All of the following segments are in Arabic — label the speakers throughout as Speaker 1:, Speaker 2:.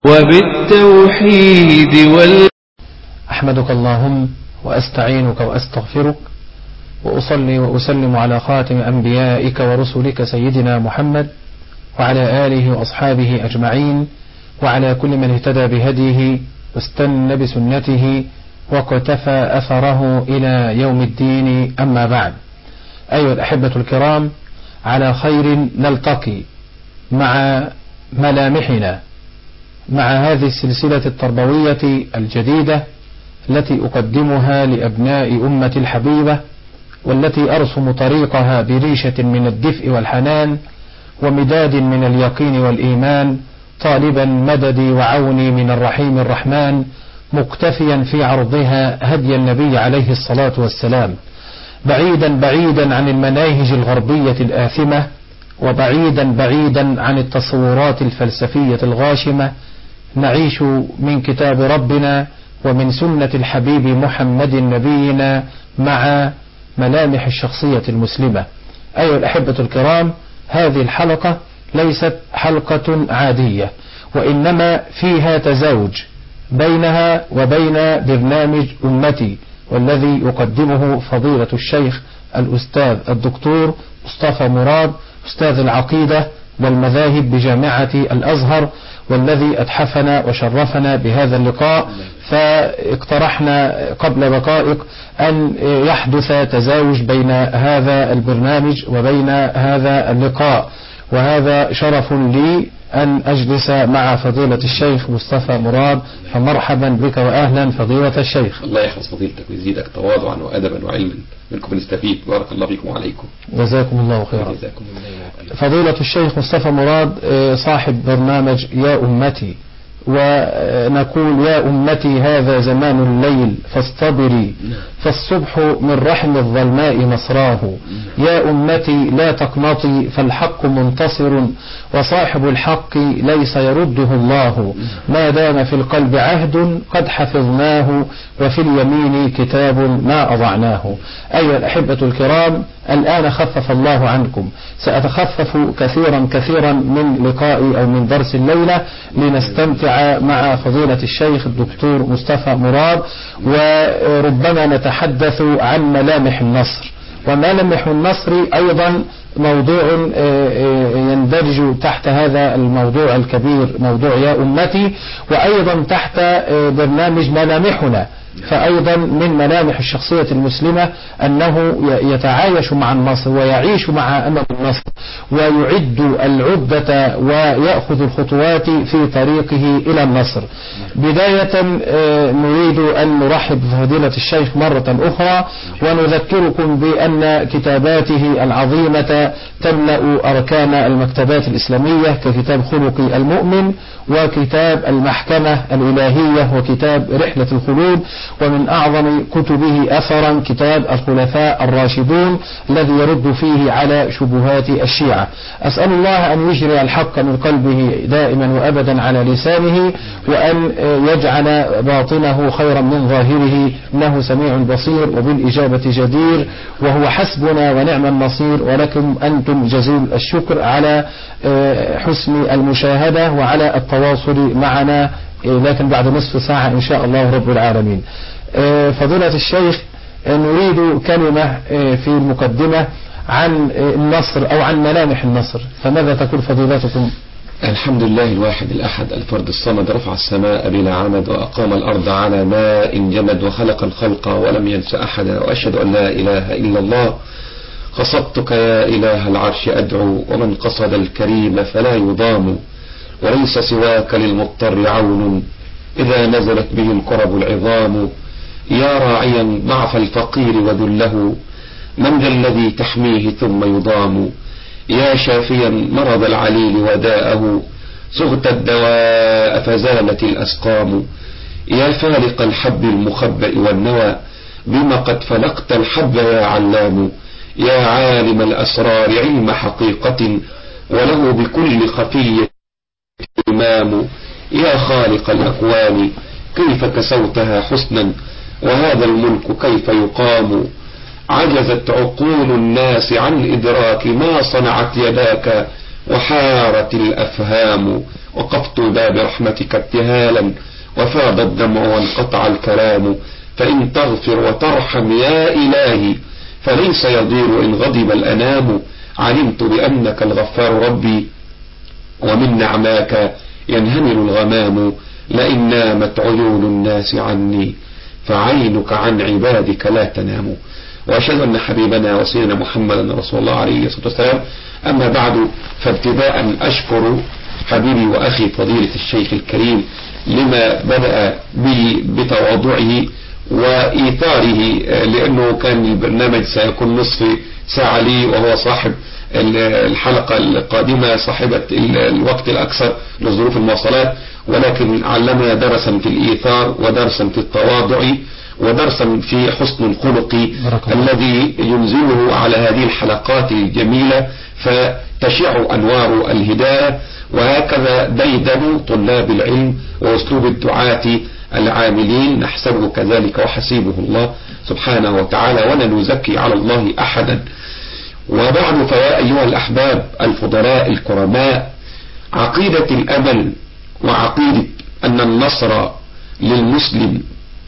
Speaker 1: وبالتوحيد أحمدك اللهم وأستعينك وأستغفرك وأصلي وأسلم على خاتم أنبيائك ورسلك سيدنا محمد وعلى آله وأصحابه أجمعين وعلى كل من اهتدى بهديه واستنى بسنته وقتفى أثره إلى يوم الدين. أما بعد، أيها الأحبة الكرام، على خير نلتقي مع ملامحنا مع هذه السلسلة التربوية الجديدة التي أقدمها لأبناء أمة الحبيبة، والتي أرسم طريقها بريشة من الدفء والحنان ومداد من اليقين والإيمان، طالبا مددي وعوني من الرحيم الرحمن، مقتفيا في عرضها هدي النبي عليه الصلاة والسلام، بعيدا عن المناهج الغربية الآثمة، وبعيدا عن التصورات الفلسفية الغاشمة. نعيش من كتاب ربنا ومن سنة الحبيب محمد نبينا مع ملامح الشخصية المسلمة. أيها الأحبة الكرام، هذه الحلقة ليست حلقة عادية، وإنما فيها تزاوج بينها وبين برنامج أمتي، والذي يقدمه فضيلة الشيخ الأستاذ الدكتور مصطفى مراد، أستاذ العقيدة والمذاهب بجامعة الأزهر، والذي أتحفنا وشرفنا بهذا اللقاء. فاقترحنا قبل دقائق أن يحدث تزاوج بين هذا البرنامج وبين هذا اللقاء، وهذا شرف لي أن أجلس مع فضيلة الشيخ مصطفى مراد. فمرحبا بك وأهلا فضيلة الشيخ.
Speaker 2: الله يحفظ فضيلتك ويزيدك تواضعا وأدبا وعلما، منكم نستفيد. بارك الله فيكم وعليكم.
Speaker 1: جزاكم الله خيرا. فضيلة الشيخ مصطفى مراد صاحب برنامج يا أمتي، ونقول يا أمتي هذا زمان الليل فاصطبري، فالصبح من رحم الظلماء مصراه. يا أمتي لا تقنطي فالحق منتصر، وصاحب الحق ليس يرده الله، ما دام في القلب عهد قد حفظناه، وفي اليمين كتاب ما أضعناه. أيها الأحبة الكرام، الآن خفف الله عنكم، سأتخفف كثيرا من لقائي أو من درس الليلة لنستمتع مع فضيلة الشيخ الدكتور مصطفى مراد، وربما نتحدث عن ملامح النصر. وملامح النصر أيضا موضوع يندرج تحت هذا الموضوع الكبير، موضوع يا أمتي، وأيضا تحت برنامج ملامحنا. فأيضا من ملامح الشخصية المسلمة أنه يتعايش مع النصر ويعيش مع أمل النصر، ويعد العدة ويأخذ الخطوات في طريقه إلى النصر. بداية نريد أن نرحب بفضيلة الشيخ مرة أخرى، ونذكركم بأن كتاباته العظيمة تملأ أركان المكتبات الإسلامية، ككتاب خلق المؤمن، وكتاب المحكمة الإلهية، وكتاب رحلة الخلود، ومن أعظم كتبه أثرا كتاب الخلفاء الراشدون الذي يرد فيه على شبهات الشيعة. أسأل الله أن يجري الحق من قلبه دائما وأبدا على لسانه، وأن يجعل باطنه خيرا من ظاهره، إنه سميع بصير وبالإجابة جدير، وهو حسبنا ونعم النصير. ولكم أنتم جزيل الشكر على حسن المشاهدة وعلى التواصل معنا، لكن بعد نصف ساعة إن شاء الله رب العالمين. فضيلة الشيخ، نريد كلمة في المقدمة عن النصر أو عن ملامح النصر، فماذا تقول فضيلتكم؟
Speaker 2: الحمد لله الواحد الأحد الفرد الصمد، رفع السماء بلا عمد، وأقام الأرض على ماء جمد، وخلق الخلق ولم ينس أحدا، وأشهد أن لا إله إلا الله. قصدتك يا إله العرش أدعو، ومن قصد الكريم فلا يضام، وليس سواك للمضطر عون إذا نزلت به الكرب العظام. يا راعيا ضعف الفقير وذله، من ذا الذي تحميه ثم يضام. يا شافيا مرض العليل وداءه، صغت الدواء فزالت الأسقام. يا فالق الحب المخبأ والنوى، بما قد فلقت الحب يا علام. يا عالم الأسرار علم حقيقة، وله بكل خفي إمام. يا خالق الأكوان كيف كسوتها حسنا، وهذا الملك كيف يقام. عجزت عقول الناس عن إدراك ما صنعت يداك، وحارت الأفهام. وقفت باب رحمتك ابتهالا وفاض الدمع وانقطع الكلام فإن تغفر وترحم يا إلهي فليس يضير إن غضب الأنام علمت بأنك الغفار ربي ومن نعماك ينهمل الغمام لئن نامت عيون الناس عني فعينك عن عبادك لا تنام. وأشهد أن حبيبنا وسيدنا محمدا رسول الله عليه الصلاة والسلام. أما بعد، فابتداء أشكر حبيبي وأخي فضيلة الشيخ الكريم لما بدأ بتواضعه وإيثاره، لأنه كان البرنامج سيكون نصف ساعة لي وهو صاحب الحلقة القادمة صاحبة الوقت الأكثر لظروف المواصلات، ولكن علمنا درسا في الإيثار ودرسا في التواضع ودرسا في حسن الخلق الذي ينزله على هذه الحلقات الجميلة فتشع أنوار الهداية. وهكذا ديدن طلاب العلم وأسلوب الدعاة العاملين نحسبه كذلك وحسيبه الله سبحانه وتعالى ولا نزكي على الله أحدا. وبعد، فيا أيها الأحباب الفضلاء الكرماء، عقيدة الأمل وعقيدة أن النصر للمسلم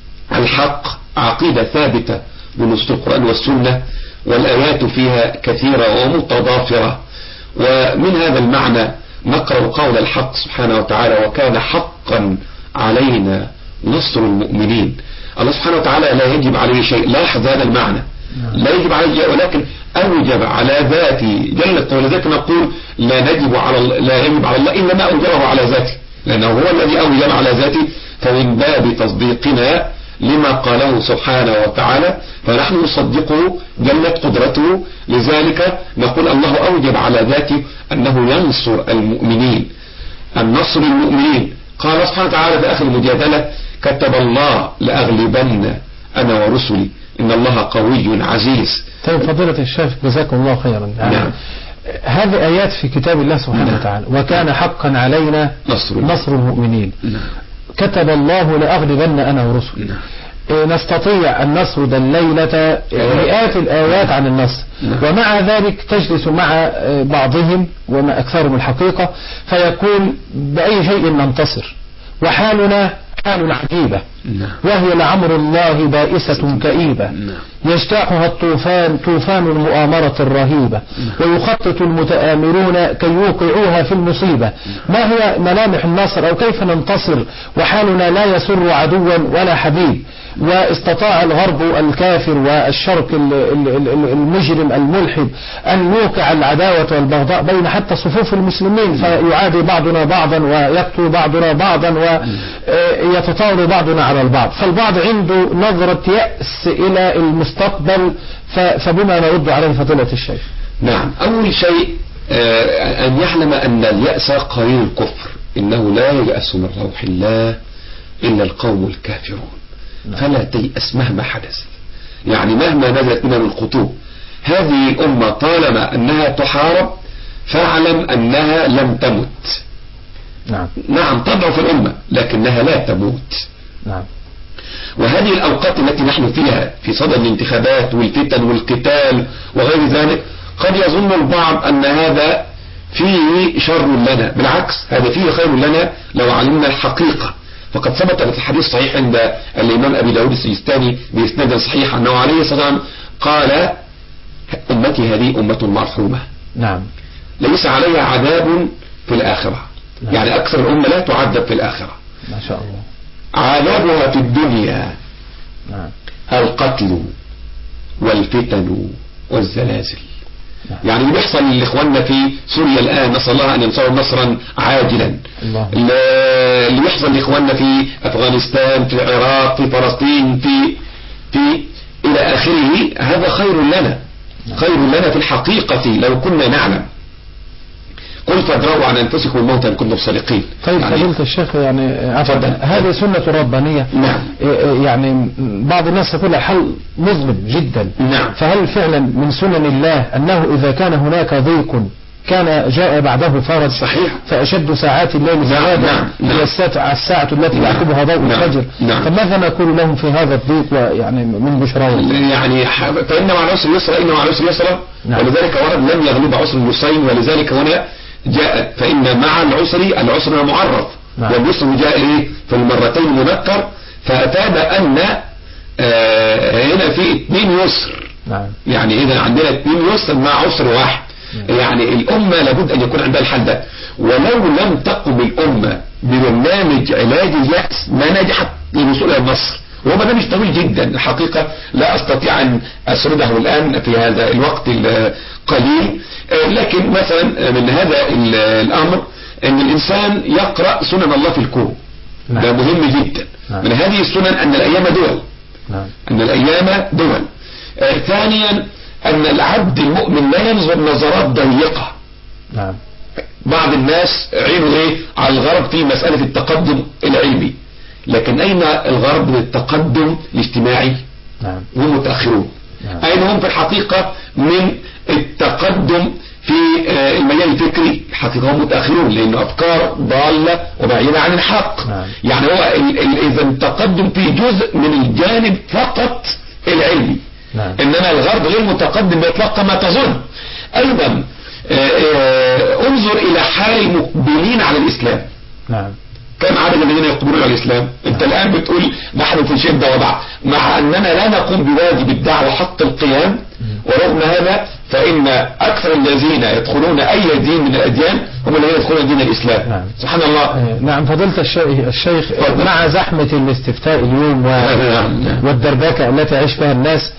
Speaker 2: الحق عقيدة ثابتة بنصوص القرآن والسنة، والآيات فيها كثيرة ومتضافرة. ومن هذا المعنى نقرأ قول الحق سبحانه وتعالى: وكان حقا علينا نصر المؤمنين. الله سبحانه وتعالى لا يجب عليه شيء، لاحظ هذا المعنى، لا يجب عليه شيء، ولكن أوجب على ذاته جلت. ولذلك نقول لا يجب على الله إنما أوجبه على ذاته، لأنه هو الذي أوجب على ذاته، فمن باب تصديقنا لما قاله سبحانه وتعالى فنحن نصدقه جلت قدرته. لذلك نقول الله أوجب على ذاته أنه ينصر المؤمنين، النصر المؤمنين. قال سبحانه وتعالى في آخر المجادلة: كتب الله لأغلبن أنا ورسلي إن الله قوي عزيز.
Speaker 1: طيب فضيلة الشيخ جزاكم الله خيرا.
Speaker 2: نعم.
Speaker 1: هذه آيات في كتاب الله سبحانه وتعالى: وكان حقا علينا نصر المؤمنين. كتب الله لأغلبن أنا ورسلي. نستطيع أن نسرد الليلة مئات الآيات عن النصر، ومع ذلك تجلس مع بعضهم وما أكثرهم الحقيقة فيقول بأي شيء ننتصر، وحالنا حال عجيبة، وهي لعمر الله بائسة كئيبة، يجتاحها الطوفان طوفان المؤامرة الرهيبة، ويخطط المتآمرون كي يوقعوها في المصيبة. ما هي ملامح النصر أو كيف ننتصر وحالنا لا يسر عدوا ولا حبيب؟ واستطاع الغرب الكافر والشرق المجرم الملحد أن يوقع العداوة والبغضاء بين حتى صفوف المسلمين، فيعادي بعضنا بعضا ويقتل بعضنا بعضا ويتطاول بعضنا على البعض، فالبعض عنده نظرة يأس إلى المستقبل. فبما نرد عليه فضيلة الشيخ؟
Speaker 2: نعم، أول شيء أن يعلم أن اليأس قرين الكفر، إنه لا ييأس من روح الله إلا القوم الكافرون. فلا تيأس مهما حدث، يعني مهما نزلت من الخطوب هذه الأمة طالما أنها تحارب فاعلم أنها لم تمت. نعم تضعف الأمة لكنها لا تموت. وهذه الأوقات التي نحن فيها في صدد الانتخابات والفتن والقتال وغير ذلك قد يظن البعض أن هذا فيه شر لنا، بالعكس هذا فيه خير لنا لو علمنا الحقيقة. فقد ثبت في الحديث الصحيح عند الإمام أبي داود السجستاني بإسناد صحيح أنه عليه الصلاة والسلام قال: أمتي هذه أمة مرحومة، ليس عليها عذاب في الآخرة. يعني أكثر الأمة لا تعذب في الآخرة،
Speaker 1: ما شاء الله.
Speaker 2: عذابها في الدنيا القتل والفتن والزلازل. يعني اللي بيحصل لإخواننا في سوريا الآن نسأل الله أن ينصروا نصرا عاجلا، اللي بيحصل لإخواننا في أفغانستان، في العراق، في فلسطين، في إلى آخره، هذا خير لنا، خير لنا في الحقيقة لو كنا نعلم. قل فادروا عن أنفسكم الموت إن كنتم صادقين.
Speaker 1: طيب فضيلة الشيخ، يعني هذه سنة ربانية. يعني بعض الناس يقول الحل مظلم جدا. فهل فعلا من سنن الله أنه إذا كان هناك ضيق كان جاء بعده فرج؟
Speaker 2: صحيح.
Speaker 1: فأشد ساعات الليل زوادا هي الساعة التي يعقبها ضوء الفجر. فماذا نقول لهم في هذا الضيق ويعني من بشراوة؟
Speaker 2: يعني فإن مع العسر يسرا، إن مع العسر يسرا. ولذلك ورد لم يغلب عسر النصين، ولذلك هنا جاءت فإن مع العسر معرف، واليسر جاء إيه في المرتين منكر، فأفاد أن هنا في 2 يسر. يعني إذا عندنا 2 يسر مع عسر واحد. يعني الأمة لابد أن يكون عندها الحل ده، ولو لم تقم الأمة ببرنامج علاج اليأس ما نجحت للوصول إلى النصر. وهو برنامج طويل جدا الحقيقة، لا أستطيع أن أسرده الآن في هذا الوقت القليل، لكن مثلا من هذا الأمر أن الإنسان يقرأ سنن الله في الكون. ده مهم جدا. من هذه السنن أن الأيام دول، أن الأيام دول. ثانيا أن العبد المؤمن لا ينظر نظرات ضيقة. بعض الناس عينوا إيه على الغرب في مسألة التقدم العلمي، لكن أين الغرب للتقدم الاجتماعي؟ هم متأخرون. أين هم في الحقيقة من التقدم في المجال الفكري؟ الحقيقة هم متأخرون، لأن أفكار ضالة وبعيدة عن الحق. يعني هو إذا التقدم في جزء من الجانب فقط العلمي، إنما الغرب غير متقدم بإطلاق ما تظن. أيضا انظر إلى حال المقبلين على الإسلام. كم عدد الذين يقبلون على الإسلام؟ انت الآن بتقول نحن في شدة وضع، مع أننا لا نقوم بواجب الدعوة حق القيام، ورغم هذا فإن أكثر الذين يدخلون أي دين من الأديان هم الذين يدخلون دين الإسلام. سبحان الله.
Speaker 1: نعم فضيلة الشيخ، مع زحمة الاستفتاء اليوم والدربكة التي يعيش فيها الناس،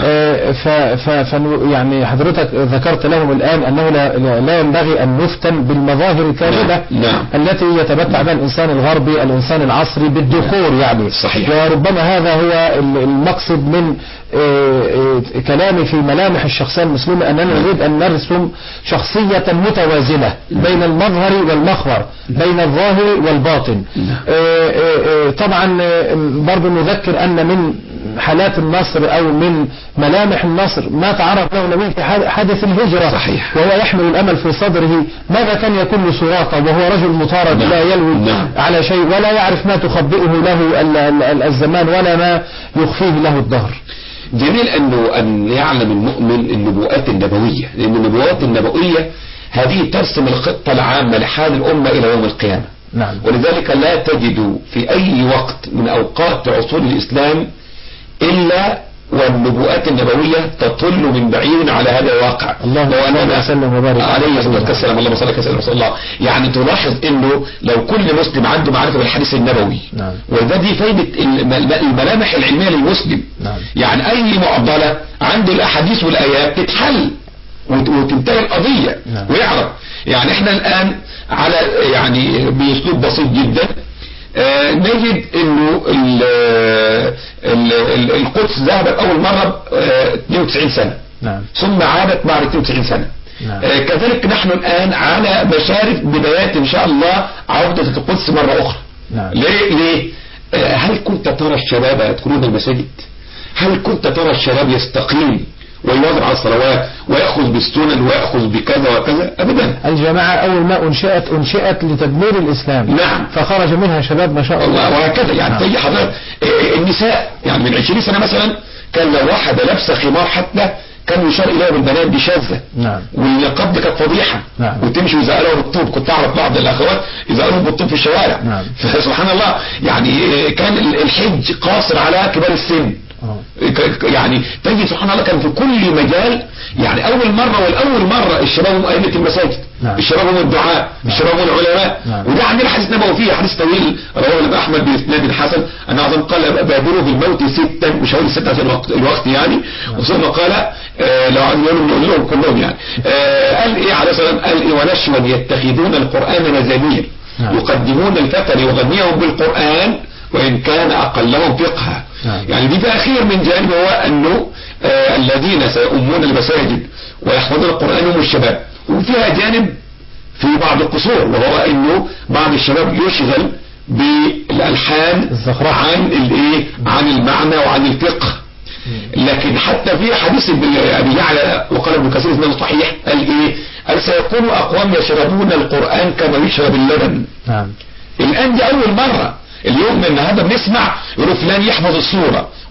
Speaker 1: يعني حضرتك ذكرت لهم الآن أنه لا ينبغي أن نفتن بالمظاهر الكاذبة التي يتمتع بها الإنسان الغربي، الإنسان العصري بالذكور يعني.
Speaker 2: صحيح.
Speaker 1: وربما هذا هو المقصد من كلامي في ملامح الشخصية المسلمة، أننا نريد أن نرسم شخصية متوازنة بين المظهر والمخبر، بين الظاهر والباطن. طبعا برضو نذكر أن من حالات النصر أو من ملامح النصر ما تعرف له النبي في حادث الهجرة.
Speaker 2: صحيح.
Speaker 1: وهو يحمل الأمل في صدره. ماذا كان يكون لسراقة وهو رجل مطارد لا يلوي على شيء، ولا يعرف ما تخبئه له الزمان ولا ما يخفيه له الدهر.
Speaker 2: جميل أن يعلم المؤمن النبوءات النبوية، لأن النبوءات النبوية هذه ترسم الخطة العامة لحال الأمة إلى يوم القيامة. ولذلك لا تجد في أي وقت من أوقات عصور الإسلام إلا والنبوءات النبوية تطل من بعيد على هذا الواقع.
Speaker 1: اللهم وسلم وبارك
Speaker 2: عليه الصلاة والسلام. اللهم صل وسلم على الله. يعني تلاحظ انه لو كل مسلم عنده معرفة بالحديث النبوي، وده دي فايدة الملامح العلمية للمسلم. يعني اي معضلة عنده الاحاديث والايات تتحل وتنتهي القضية ويعرف. يعني احنا الان على يعني باسلوب بسيط جدا نجد انه القدس ذهبت اول مرة 92 سنة، ثم عادت بعد 92 سنة. كذلك نحن الان على مشارف بدايات ان شاء الله عودة القدس مرة اخرى. ليه؟ هل كنت ترى الشباب يدخلون المساجد؟ هل كنت ترى الشباب يستقيم ويواظب على الصلوات ويأخذ بالسنن ويأخذ بكذا وكذا؟ أبدا.
Speaker 1: الجماعة أول ما أنشئت لتدمير الإسلام.
Speaker 2: نعم.
Speaker 1: فخرج منها شباب ما شاء الله.
Speaker 2: وهكذا. يعني تيجي حضرتك النساء يعني من 20 سنة مثلا كان لو واحدة لابسة خمار حتى كان يشار إليها بالبنات دي شاذة. والنقاب دي كانت فضيحة. وتمشي ويزقلوها بالطوب. كنت أعرف بعض الأخوات يزقلوهم بالطوب في الشوارع. فسبحان الله يعني كان الحج قاصر على كبار السن. يعني تجي سبحان الله كان في كل مجال. يعني أول مرة الشباب هم أئمة المساجد. الشباب هم الدعاء. الشباب هم العلماء. وده عندنا حديث نبوي فيه حديث طويل رواه الإمام أحمد بإسناد حسن أن أعظم قال بادروا بالموت 6 مش هقول 6 عشان الوقت يعني. ثم قال لو عايزين نقول لهم كلهم يعني قال إيه عليه الصلاة والسلام؟ قال إيه ونشوا يتخذون القرآن مزامير يقدمون الفتى ليغنيهم بالقرآن وإن كان أقلهم فقها. يعني دي في أخير من جانب هو أنه الذين سيؤمون المساجد ويحفظون القرآن هم الشباب. وفيها جانب في بعض القصور وهو أنه بعض الشباب يشغل بالألحان عن المعنى وعن الفقه. لكن حتى في حديث أبي يعلى وقال ابن كثير اسمه صحيح قال إيه؟ قال سيكون أقوام يشربون القرآن كما يشرب اللبن. الآن دي أول مرة. اليوم من هذا بنسمع يقولوا فلان يحفظ السورة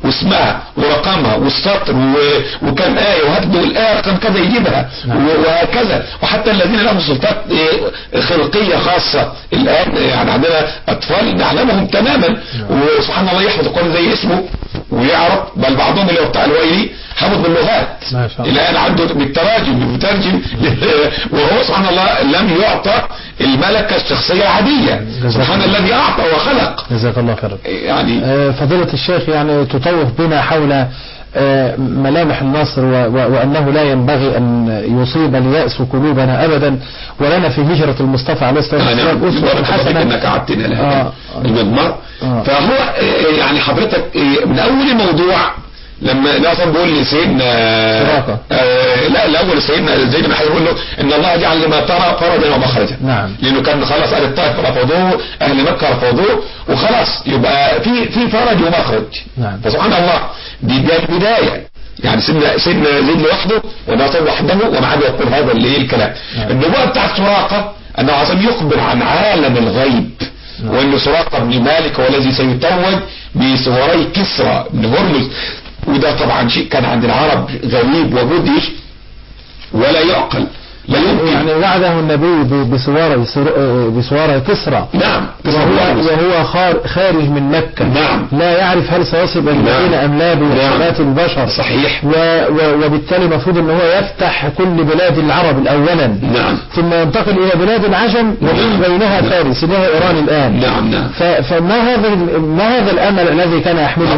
Speaker 2: واسمها ورقمها والسطر وكم آية وهتبدو الآية رقم كذا يجيبها وهكذا. وحتى الذين لهم سلطات خلقية خاصة الآن يعني عندنا أطفال نعلمهم تماما وسبحان الله يحفظ القرآن زي اسمه ويعرف، بل بعضهم اللي هو بتاع الويلي حفظ باللغات الآن عنده بالتراجم بيترجم وهو سبحان الله لم يعطى الملكة الشخصية العادية. سبحان الذي أعطى وخلق.
Speaker 1: جزاك الله خير.
Speaker 2: يعني
Speaker 1: فضيلة الشيخ يعني تطوف بنا حول ملامح النصر وأنه لا ينبغي أن يصيب اليأس قلوبنا أبدا، ولنا في هجرة المصطفى عليه الصلاة والسلام أسوة حسنة.
Speaker 2: إنك عدتنا لها المضمار. فهو يعني حضرتك من أول موضوع لما ناصر بيقول لي سيدنا لا الأول سيدنا زيد بن حارثة بيقول له إن الله جعل لما ترى فرجا ومخرجا.
Speaker 1: نعم.
Speaker 2: لأنه كان خلاص أهل الطائف رفضوه، أهل مكة رفضوه، وخلاص يبقى في فرج ومخرج.
Speaker 1: نعم.
Speaker 2: فسبحان الله دي البداية. يعني سيدنا زيد لوحده وناصر وحده ومعاه يقول هذا اللي الكلام. النبوة بتاعت سراقة أنه عشان يخبر عن عالم الغيب. وأن سراقة بن مالك هو الذي سيتوج بسواري كسرى بن هرمز، وده طبعا شيء كان عند العرب غريب ومدهش ولا يعقل لا يمكن.
Speaker 1: يعني وعده النبي بسواري كسرى.
Speaker 2: نعم.
Speaker 1: وهو خارج من مكة.
Speaker 2: نعم.
Speaker 1: لا يعرف هل سيصب المدينة أم لا بوصفات البشر.
Speaker 2: صحيح.
Speaker 1: وبالتالي المفروض ان هو يفتح كل بلاد العرب اولا.
Speaker 2: نعم.
Speaker 1: ثم ينتقل الى بلاد العجم ومن بينها فارس اللي هي ايران الان.
Speaker 2: نعم.
Speaker 1: فما هذا الامل الذي كان يحمله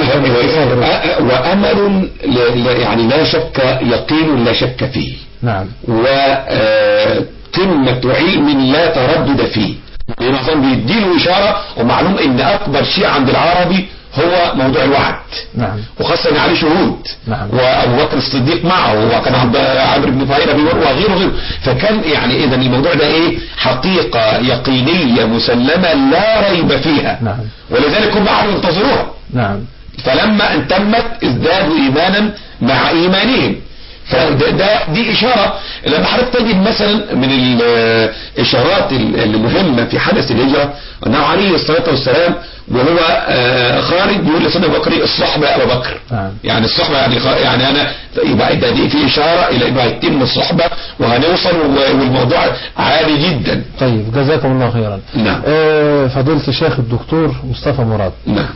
Speaker 2: وامل يعني لا شك، يقين لا شك فيه.
Speaker 1: نعم.
Speaker 2: وقمة علم لا تردد فيه. لأنه بيديله إشارة، ومعلوم إن أكبر شيء عند العربي هو موضوع الوعد.
Speaker 1: نعم.
Speaker 2: وخاصة عليه شهود.
Speaker 1: نعم.
Speaker 2: وأبو بكر الصديق معه، وكان عبد عمرو بن فهيرة وغيره. فكان يعني إذا الموضوع ده إيه؟ حقيقة يقينية مسلمة لا ريب فيها.
Speaker 1: نعم.
Speaker 2: ولذلك هم قعدوا ينتظروها.
Speaker 1: نعم.
Speaker 2: فلما ان تمت ازدادوا ايمانا مع ايمانهم. دي اشارة. لما حضرتك تجد مثلا من الاشارات المهمة في حدث الهجرة انه عليه الصلاة والسلام وهو خارج يقول لسيدنا ابو بكر الصحبة ابو بكر. يعني الصحبة يعني انا يبقى دي في اشارة الى انه هيتم الصحبة وهنوصل والموضوع عالي جدا.
Speaker 1: طيب جزاكم الله خيرا.
Speaker 2: نعم.
Speaker 1: فضيلة الشيخ الدكتور مصطفى مراد.
Speaker 2: نعم.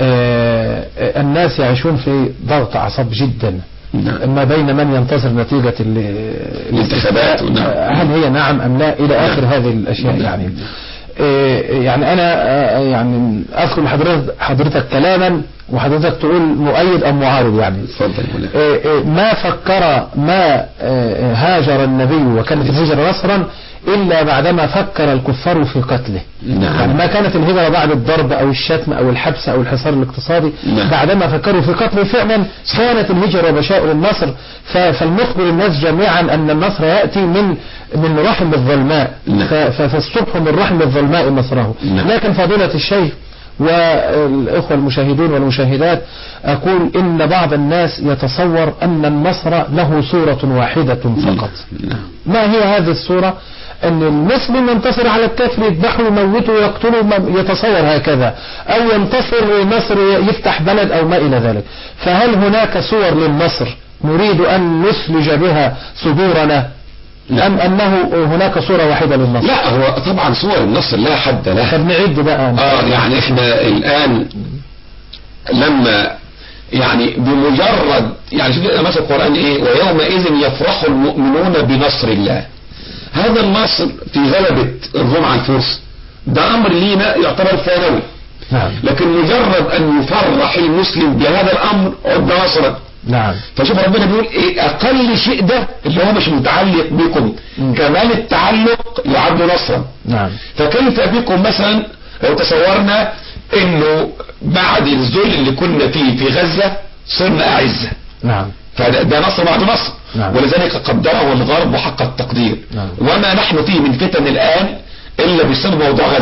Speaker 1: الناس يعيشون في ضغط اعصاب جدا.
Speaker 2: نعم.
Speaker 1: ما بين من ينتصر نتيجة
Speaker 2: الانتخابات.
Speaker 1: هل هي نعم ام لا الى اخر هذه الاشياء. يعني انا يعني اذكر حضرتك كلاما وحضرتك تقول مؤيد ام معارض. يعني ما فكر ما هاجر النبي وكانت الهجرة نصرا إلا بعدما فكر الكفار في قتله.
Speaker 2: نعم.
Speaker 1: يعني ما كانت الهجرة بعد الضرب أو الشتم أو الحبس أو الحصار الاقتصادي.
Speaker 2: نعم.
Speaker 1: بعدما فكروا في قتله فعلا كانت الهجرة بشائر النصر. فالمخبر الناس جميعا أن النصر يأتي من رحم الظلماء.
Speaker 2: نعم.
Speaker 1: فالصبح من رحم الظلماء نصره.
Speaker 2: نعم.
Speaker 1: لكن فضيلة الشيخ والإخوة المشاهدين والمشاهدات أقول إن بعض الناس يتصور أن النصر له صورة واحدة فقط. ما هي هذه الصورة؟ أن المسلم ينتصر على الكافر يذبحه ويموته ويقتله، يتصور هكذا، أو ينتصر نصر يفتح بلد أو ما إلى ذلك. فهل هناك صور للنصر نريد أن نثلج بها صدورنا أم أنه هناك صورة واحدة للنصر؟
Speaker 2: لا، هو طبعا صور النصر لا حد لها.
Speaker 1: طب نعد بقى.
Speaker 2: يعني احنا الآن لما يعني بمجرد يعني شوف مثلا القرآن ايه، ويومئذ يفرح المؤمنون بنصر الله. هذا النصر في غلبة الروم على الفرس ده امر لينا يعتبر ثانوي.
Speaker 1: نعم.
Speaker 2: لكن مجرد ان يفرح المسلم بهذا الامر عد نصرا.
Speaker 1: نعم.
Speaker 2: فشوف ربنا بيقول ايه اقل شيء ده اللي هو مش متعلق بكم، كمال التعلق يعد نصرا.
Speaker 1: نعم.
Speaker 2: فكيف بكم مثلا لو تصورنا انه بعد الذل اللي كنا فيه في غزة صرنا اعزة.
Speaker 1: نعم.
Speaker 2: فده نصر بعد نصر.
Speaker 1: نعم.
Speaker 2: ولذلك قدره الغرب حق التقدير.
Speaker 1: نعم.
Speaker 2: وما نحن فيه من فتن الآن إلا بسبب موضوع غزة.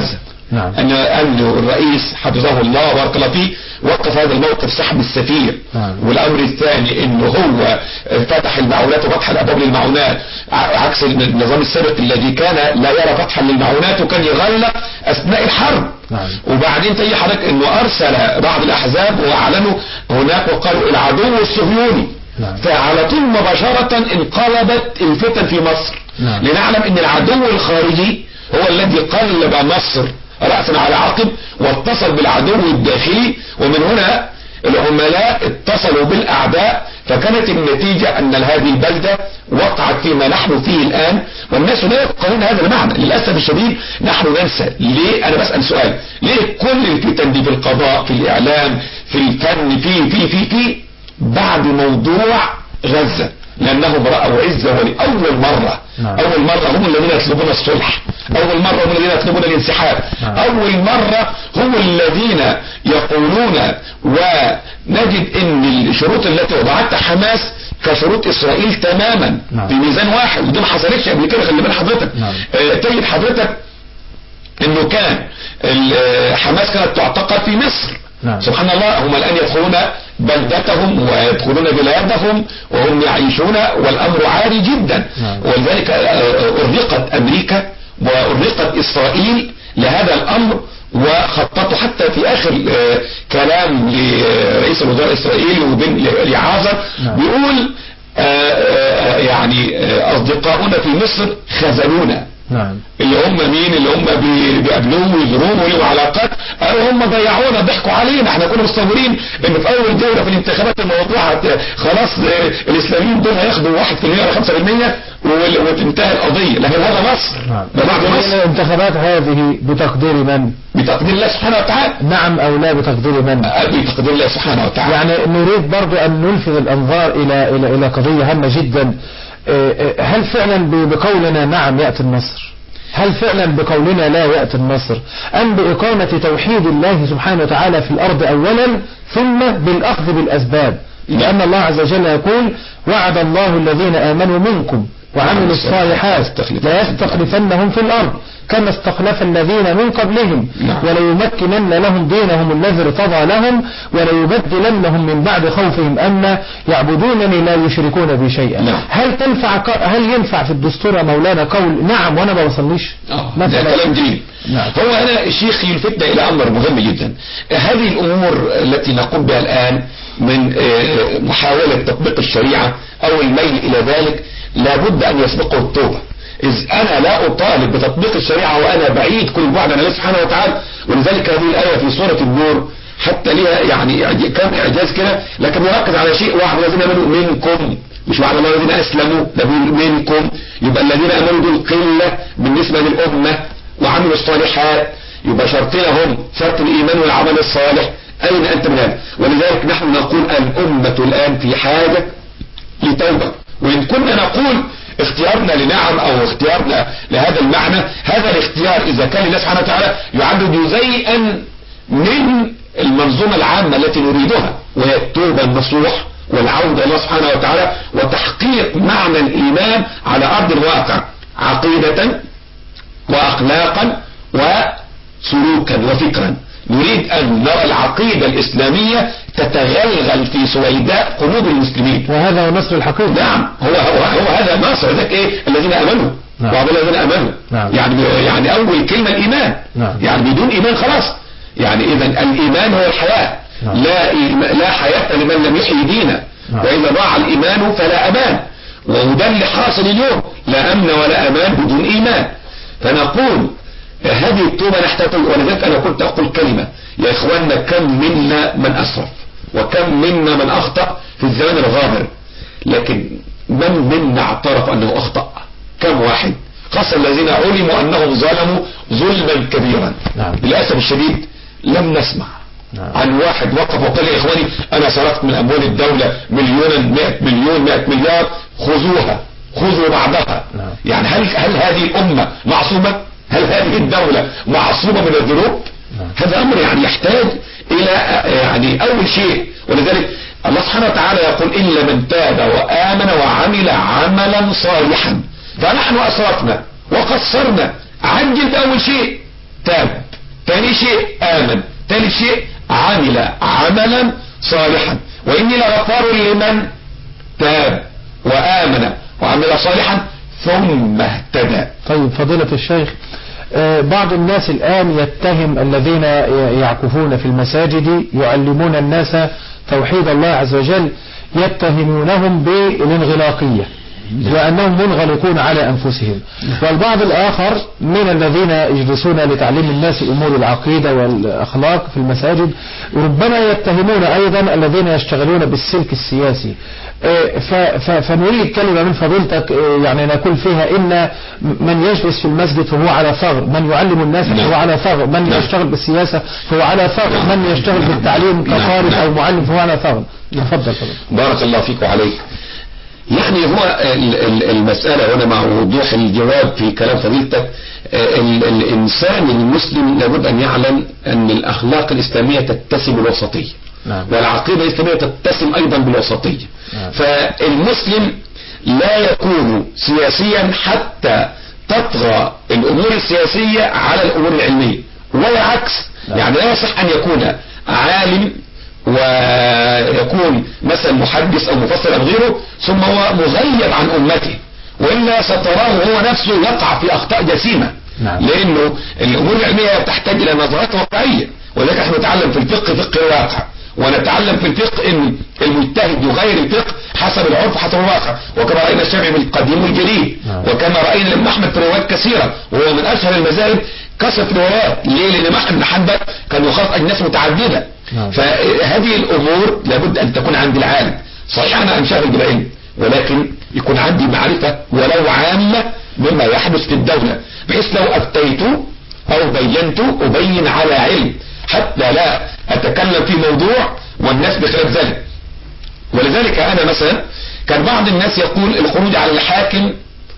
Speaker 1: نعم.
Speaker 2: أن الرئيس حفظه الله وبارك الله فيه وقف هذا الموقف سحب السفير.
Speaker 1: نعم.
Speaker 2: والأمر الثاني أنه هو فتح المعونات وفتح الأبواب للمعونات، عكس النظام السابق الذي كان لا يرى فتحا للمعونات وكان يغلق أثناء الحرب.
Speaker 1: نعم.
Speaker 2: وبعدين تيجي حضرتك أنه أرسل بعض الأحزاب وأعلنوا هناك وقالوا العدو الصهيوني.
Speaker 1: نعم.
Speaker 2: فعلى طول مباشرة انقلبت الفتن في مصر.
Speaker 1: نعم.
Speaker 2: لنعلم أن العدو الخارجي هو الذي قلب مصر رأسا على عقب واتصل بالعدو الداخلي، ومن هنا العملاء اتصلوا بالأعداء، فكانت النتيجة أن هذه البلدة وقعت فيما نحن فيه الآن، والناس لا يفقهون هذا المعنى للأسف الشديد. نحن ننسى. ليه؟ أنا بسأل سؤال، ليه كل الفتن دي في القضاء، في الإعلام، في الفن، في بعد موضوع غزة؟ لأنهم رأوا عزة ولأول مرة.
Speaker 1: نعم.
Speaker 2: أول مرة هم الذين يطلبون الصلح، أول مرة هم الذين يطلبون الانسحاب.
Speaker 1: نعم.
Speaker 2: أول مرة هم الذين يقولون، ونجد أن الشروط التي وضعتها حماس كشروط إسرائيل تماما.
Speaker 1: نعم.
Speaker 2: في ميزان واحد، ودي ما حصلتش قبل كده. خلي بال حضرتك.
Speaker 1: نعم.
Speaker 2: تجد حضرتك أنه كان حماس كانت تعتقل في مصر.
Speaker 1: نعم.
Speaker 2: سبحان الله، هم الآن يدخلون بلدتهم ويدخلون بلادهم وهم يعيشون والأمر عادي جدا.
Speaker 1: نعم.
Speaker 2: ولذلك أرهقت أمريكا وأرهقت إسرائيل لهذا الأمر، وخططوا حتى في آخر كلام لرئيس الوزراء الإسرائيلي وبن لعازر.
Speaker 1: نعم.
Speaker 2: بيقول يعني أصدقاؤنا في مصر خذلونا.
Speaker 1: نعم.
Speaker 2: اللي هم مين؟ اللي هم بيقابلوه ويزوروه وليهم علاقات، قالوا هم ضيعونا، ضحكوا علينا. احنا كنا متصورين ان في اول جولة في الانتخابات الموضوع خلاص الاسلاميين دول هياخدوا 1% ولا 5% وتنتهي القضية. لكن هذا مصر.
Speaker 1: نعم.
Speaker 2: بعد مصر
Speaker 1: الانتخابات هذه بتقدير من؟
Speaker 2: بتقدير الله سبحانه وتعالى.
Speaker 1: نعم او لا بتقدير من؟
Speaker 2: بتقدير الله سبحانه وتعالى.
Speaker 1: يعني نريد برضو ان نلفت الانظار الى قضية هامة جدا. هل فعلا بقولنا نعم يأتي النصر؟ هل فعلا بقولنا لا يأتي النصر؟ أم بإقامة توحيد الله سبحانه وتعالى في الأرض أولا ثم بالأخذ بالأسباب؟ لأن الله عز وجل يقول وعد الله الذين آمنوا منكم وعملوا الصالحات لا يستخلفنهم في الأرض كما استخلف الذين من قبلهم وليمكنن لهم دينهم الذي ارتضى لهم وليبدلنهم من بعد خوفهم أمنا يعبدونني لا يشركون بي شيئا. هل ينفع في الدستور يا مولانا قول نعم وانا ما بصليش؟
Speaker 2: ده كلام جميل. هو هنا الشيخ يلفتنا إلى أمر مهم جدا. هذه الأمور التي نقوم بها الآن من محاولة تطبيق الشريعة أو الميل إلى ذلك لابد أن يسبقه التوبة. إذ أنا لا أطالب بتطبيق الشريعة وأنا بعيد كل بعد عن الله سبحانه وتعالى. ولذلك هذه الآية في سورة النور حتى لها يعني كان إعجاز كده، لكن يركز على شيء واحد: الذين آمنوا منكم، مش معنى الله الذين أسلموا، ده منكم. يبقى الذين آمنوا دول قلة بالنسبة للأمة وعملوا الصالحات، يبقى شرطنا هم شرط الإيمان والعمل الصالح. أين أنت من هذا؟ ولذلك نحن نقول الأمة الآن في حاجة لتوبة. وإن كنا نقول اختيارنا لنعم او اختيارنا لهذا المعنى، هذا الاختيار اذا كان لله سبحانه وتعالى يعد جزيئا من المنظومة العامة التي نريدها، وهي التوبة النصوح والعودة الله سبحانه وتعالى وتحقيق معنى الإيمان على أرض الواقع عقيدة وأخلاقا وسلوكا وفكرا. نريد أن نرى العقيدة الإسلامية تتغلغل في سويداء قلوب المسلمين،
Speaker 1: وهذا هو نصر الحقيقة.
Speaker 2: نعم، هو هذا النصر. ذاك إيه؟ الذين آمنوا.
Speaker 1: نعم.
Speaker 2: وعلى الذين آمنوا.
Speaker 1: نعم.
Speaker 2: يعني أول كلمة الإيمان.
Speaker 1: نعم.
Speaker 2: يعني بدون إيمان خلاص. يعني إذا الإيمان هو الحياة.
Speaker 1: نعم.
Speaker 2: لا حياة لمن لم يحيي دينا.
Speaker 1: نعم.
Speaker 2: وإذا ضاع الإيمان فلا أمان. وده اللي حاصل اليوم، لا أمن ولا أمان بدون إيمان. فنقول هذه التوبة نحتاج. ولذلك أنا كنت أقول كلمة: يا إخواننا كم منا من أسرف وكم منا من أخطأ في الزمان الغابر، لكن من منا اعترف أنه أخطأ؟ كم واحد؟ خاصة الذين علموا أنهم ظلموا ظلما كبيرا.
Speaker 1: نعم.
Speaker 2: للأسف الشديد لم نسمع.
Speaker 1: نعم.
Speaker 2: عن واحد وقف وقال: يا إخواني أنا سرقت من أموال الدولة مليونا 100 مليون 100 مليار، خذوا بعضها.
Speaker 1: نعم.
Speaker 2: يعني هل هذه الأمة معصومة؟ هل هذه الدولة معصومة من الذنوب؟ هذا أمر يعني يحتاج إلى يعني أول شيء. ولذلك الله سبحانه وتعالى يقول: إلا من تاب وآمن وعمل عملا صالحا. فنحن أسرفنا وقصرنا. عجل بأول شيء، تاب ثاني شيء آمن، ثالث شيء عمل عملا صالحا، وإني لغفار لمن تاب وآمن وعمل صالحا ثم اهتدى.
Speaker 1: طيب فضيلة الشيخ، بعض الناس الآن يتهم الذين يعكفون في المساجد يعلمون الناس توحيد الله عز وجل، يتهمونهم بالانغلاقية وأنهم منغلقون على أنفسهم. والبعض الآخر من الذين يجلسون لتعليم الناس أمور العقيدة والأخلاق في المساجد ربما يتهمون أيضا الذين يشتغلون بالسلك السياسي. فنريد كلمة من فضيلتك يعني نقول فيها إن من يجلس في المسجد فهو على ثغر، من يعلم الناس فهو على ثغر، من يشتغل بالسياسة فهو على ثغر، من يشتغل بالتعليم كطالب أو معلم فهو على ثغر. تفضل.
Speaker 2: بارك الله فيك وعليك. يعني هو المسألة هنا مع وضوح الجواب في كلام فضيلتك، الإنسان المسلم لابد أن يعلم أن الأخلاق الإسلامية تتسم بالوسطية، والعقيدة الإسلامية تتسم أيضا بالوسطية. فالمسلم لا يكون سياسيا حتى تطغى الأمور السياسية على الأمور العلمية، ولا عكس. يعني لا يصح أن يكون عالم ويكون مثلا محدث او مفسر او غيره ثم هو مغيب عن امته، والا ستراه هو نفسه يقع في اخطاء جسيمه. لانه الامور العلميه تحتاج الى نظرات واقعيه، ولذلك احنا نتعلم في الفقه فقه الواقع، ونتعلم في الفقه ان المجتهد يغير الفقه حسب العرف حسب الواقع، وكما راينا الشافعي بالقديم والجديد، وكما راينا الامام احمد في روايات كثيره، وهو من اشهر المذاهب كثرة روايات. ليه؟ لان الامام احمد بن حنبل كان يخاف اجناس متعدده. فهذه الامور لابد ان تكون عند العالم. صحيح انا انشغل بالعلم، ولكن يكون عندي معرفه ولو عامه بما يحدث في الدوله، بحيث لو افتيت او بينت ابين على علم، حتى لا اتكلم في موضوع والناس بخلاف ذلك. ولذلك انا مثلا كان بعض الناس يقول الخروج على الحاكم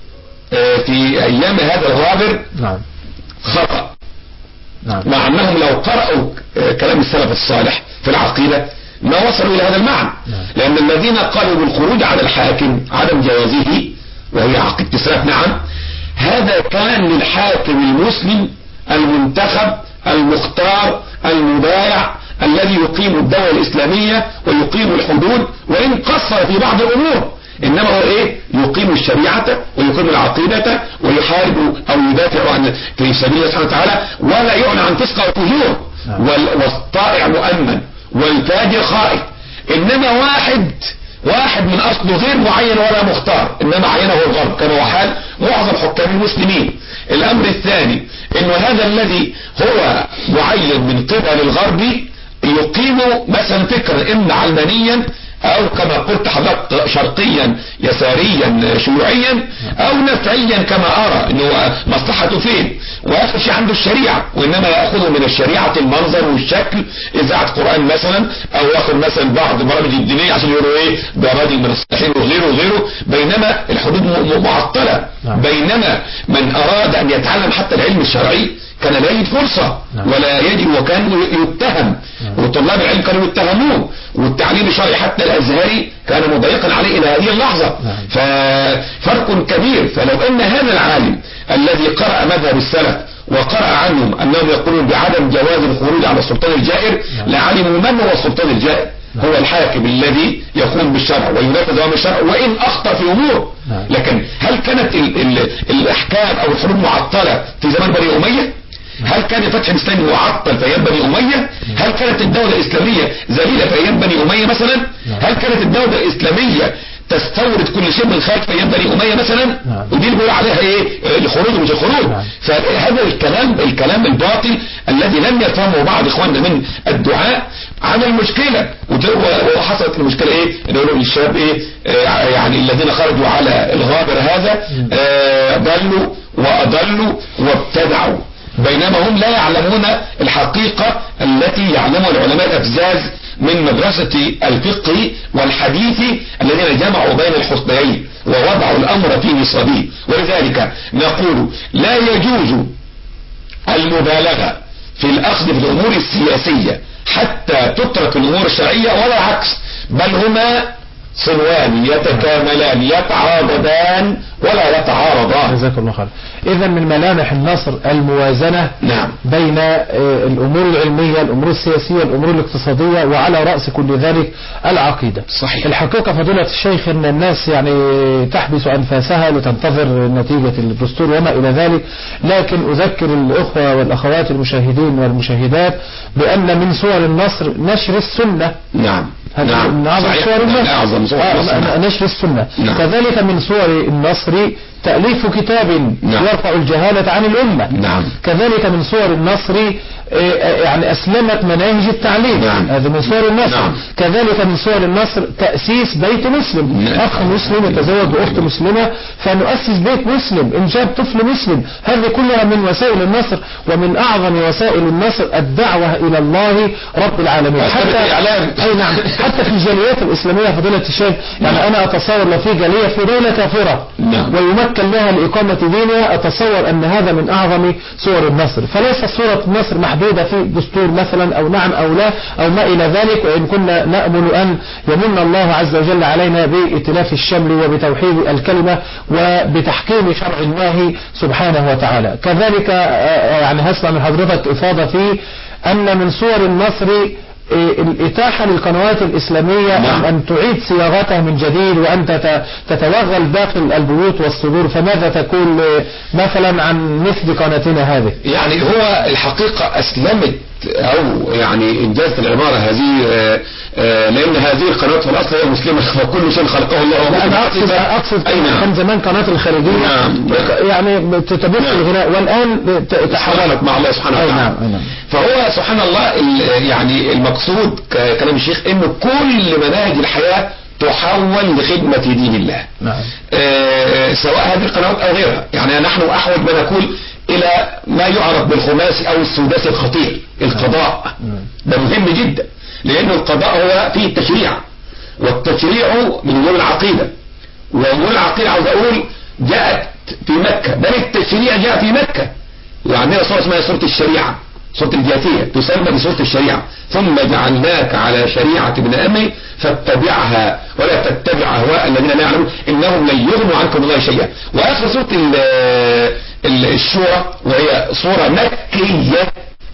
Speaker 2: في ايام هذا الغابر خطأ، مع انهم لو قرأوا كلام السلف الصالح في العقيدة ما وصلوا الى هذا المعنى. لان الذين قالوا بالخروج على الحاكم عدم جوازه، وهي عقيدة السلف، نعم، هذا كان للحاكم المسلم المنتخب المختار المبايع الذي يقيم الدولة الإسلامية ويقيم الحدود، وإن قصر في بعض الأمور، إنما هو إيه؟ يقيم الشريعة ويقيم العقيدة ويحارب أو يدافع عن في سبيل الله سبحانه وتعالى، ولا يعلن عن فسق أو فجور، والطائع مؤمن والفاجر خائف. إنما واحد من أصله غير معين ولا مختار، إنما عينه الغرب كما هو حال معظم حكام المسلمين. الأمر الثاني إنه هذا الذي هو معين من قبل الغرب يقيم مثلا فكرا إما علمانيا او كما قلت حضرتك شرقيا يساريا شيوعيا او نفعيا كما ارى انه مصلحته فين، واخر شيء عنده الشريعة، وانما ياخذه من الشريعة المنظر والشكل، اذاعة قرآن مثلا، او ياخذ مثلا بعض البرامج الدينية عشان يقولوا ايه ده راجل من الصالحين وغيره، بينما الحدود معطلة. بينما من اراد ان يتعلم حتى العلم الشرعي كان لا يجد فرصة ولا يجد، وكان يتهم، وطلاب العلم كانوا يتهمون، والتعليم الشرعي حتى الازهري كان مضيقا عليه الى هذه اللحظة. ففرق كبير. فلو ان هذا العالم الذي قرأ مذهب السلف وقرأ عنهم انهم يقولون بعدم جواز الخروج على السلطان الجائر، لعلموا من هو السلطان الجائر. هو الحاكم الذي يقوم بالشرع وينفذ اوامر الشرع وان اخطأ في امور. لكن هل كانت الاحكام او الحروب معطلة في زمان بني امية؟ هل كان الفتح الاسلامي معطل في ايام بني امية؟ هل كانت الدولة الاسلامية ذليلة في ايام بني امية مثلا؟ هل كانت الدولة الاسلامية تستورد كل شيء من الخارج في ايام بني امية مثلا؟ ودي اللي بيقول عليها ايه؟ الخروج ومش الخروج. فهذا الكلام الباطل الذي لم يفهمه بعض اخواننا من الدعاء عمل مشكلة. وحصلت المشكلة ايه؟ ان يقولوا للشباب ايه؟ يعني الذين خرجوا على الغابر هذا ضلوا واضلوا وابتدعوا، بينما هم لا يعلمون الحقيقة التي يعلمها العلماء الأفزاز من مدرسة الفقه والحديث الذين جمعوا بين الحسنيين ووضعوا الأمر في نصابه. ولذلك نقول لا يجوز المبالغة في الأخذ في الأمور السياسية حتى تترك الأمور الشرعية، ولا عكس، بل هما صنوان يتكاملان يتعاضدان ولا يتعارضان.
Speaker 1: جزاك الله خير. إذا من ملامح النصر الموازنة
Speaker 2: نعم.
Speaker 1: بين الأمور العلمية، الأمور السياسية، الأمور الاقتصادية، وعلى رأس كل ذلك العقيدة.
Speaker 2: صحيح.
Speaker 1: الحقيقة فضيلة الشيخ أن الناس يعني تحبس أنفاسها لتنتظر نتيجة الدستور وما إلى ذلك، لكن أذكر الأخوة والأخوات المشاهدين والمشاهدات بأن من صور النصر نشر السنة.
Speaker 2: نعم.
Speaker 1: نعم. من أعظم صور النصر نشر السنة.
Speaker 2: نعم.
Speaker 1: كذلك من صور النصر تأليف كتاب
Speaker 2: نعم.
Speaker 1: يرفع الجهالة عن الأمة.
Speaker 2: نعم.
Speaker 1: كذلك من صور النصر يعني أسلمت مناهج التعليم.
Speaker 2: نعم.
Speaker 1: هذا من صور النصر.
Speaker 2: نعم.
Speaker 1: كذلك من صور النصر تأسيس بيت مسلم.
Speaker 2: نعم.
Speaker 1: أخ مسلم يتزوج بأخت مسلمة فنؤسس بيت مسلم، إنجاب طفل مسلم. هذه كلها من وسائل النصر، ومن أعظم وسائل النصر الدعوة إلى الله رب العالمين. حتى في الجاليات الإسلامية فضيلة الشيخ، يعني أنا أتصور لو في جالية في دولة كافرة ويمكن لها لإقامة دينها، أتصور أن هذا من أعظم صور النصر. فليس صورة النصر محدودة في دستور مثلا أو نعم أو لا أو ما إلى ذلك، وإن كنا نأمل أن يمن الله عز وجل علينا بائتلاف الشمل وبتوحيد الكلمة وبتحكيم شرع الله سبحانه وتعالى. كذلك يعني هسمع من حضرتك إفاضة في أن من صور النصر الإتاحة للقنوات الإسلامية أن تعيد صياغتها من جديد وأن تتوغل داخل البيوت والصدور. فماذا تقول مثلا عن مثل قناتنا هذه؟
Speaker 2: يعني هو الحقيقة أسلمت أو يعني إنجاز العبارة هذه لأن هذه القنوات في الأصل هي مسلمة وكل شيء خلقه الله.
Speaker 1: أنا أقصد كان زمان قناة الخارجية يعني تبث الغناء والآن
Speaker 2: تحولت مع الله سبحانه وتعالى. فهو سبحان الله يعني المقصود كلام الشيخ إنه كل مناهج الحياة تحول لخدمة دين الله. سواء هذه القنوات أو غيرها. يعني نحن أحوج ما نقول إلى ما يعرف بالخماسي أو السداسي الخطير، القضاء. ده مهم جدا، لأن القضاء هو فيه التشريع، والتشريع من أمور العقيدة، وأمور العقيدة عاوز أقول جاءت في مكة، بل التشريع جاء في مكة. وعندنا صورة اسمها صورة الشريعة، صورة الجاثية تسمى بصورة الشريعة. ثم جعلناك على شريعة ابن أمي فاتبعها ولا تتبع أهواء الذين لا يعلمون إنهم لن يغنوا عنكم من الله شيئا. وآخر صورة الشورى وهي صورة مكية،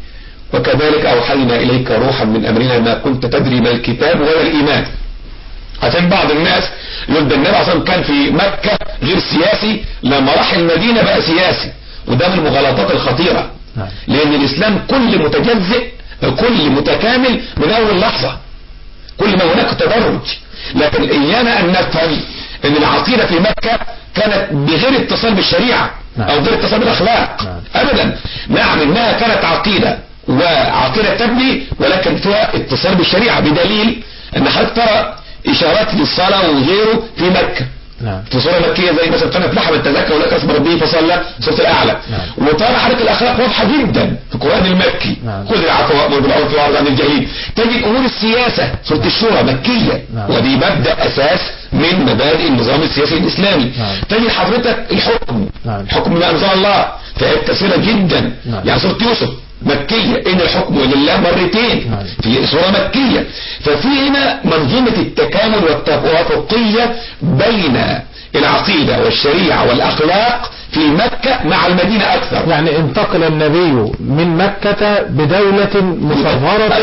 Speaker 2: وكذلك أوحينا إليك روحا من أمرنا ما كنت تدري ما الكتاب ولا الإيمان. عشان بعض الناس يقول ده النبي أصلا كان في مكة غير سياسي، لما راح المدينة بقى سياسي. وده من المغالطات الخطيرة، لأن الإسلام كل متجزئ كل متكامل من أول لحظة، كل ما هناك تدرج. لكن إيانا أن نفهم أن العقيدة في مكة كانت بغير اتصال بالشريعة أو غير اتصال بالأخلاق أبدا. نعم إنها كانت عقيدة وعقيدة تبني، ولكن فيها اتصال بالشريعة، بدليل أن حضرتك ترى إشارات للصلاة وغيره في مكة في صورة مكية، زي مثلا قد أفلح من تزكى ولا اسم ربه فصلى، سورة الأعلى. وترى حضرتك الأخلاق واضحة جدا في القرآن المكي، خذ العفو وأمر بالعرف واعرض عن الجاهلين. تجد أمور السياسة سورة الشورى مكية، ودي مبدأ أساس من مبادئ النظام السياسي الإسلامي. تجد حضرتك الحكم بما أنزل الله في آيات كثيرة جدا، يعني سورة يوسف مكية، إن الحكم لله مرتين في سورة مكية. ففي هنا منظومة التكامل والتوافقية بين العقيدة والشريعة والأخلاق في مكة مع المدينة أكثر.
Speaker 1: يعني انتقل النبي من مكة بدولة مصغرة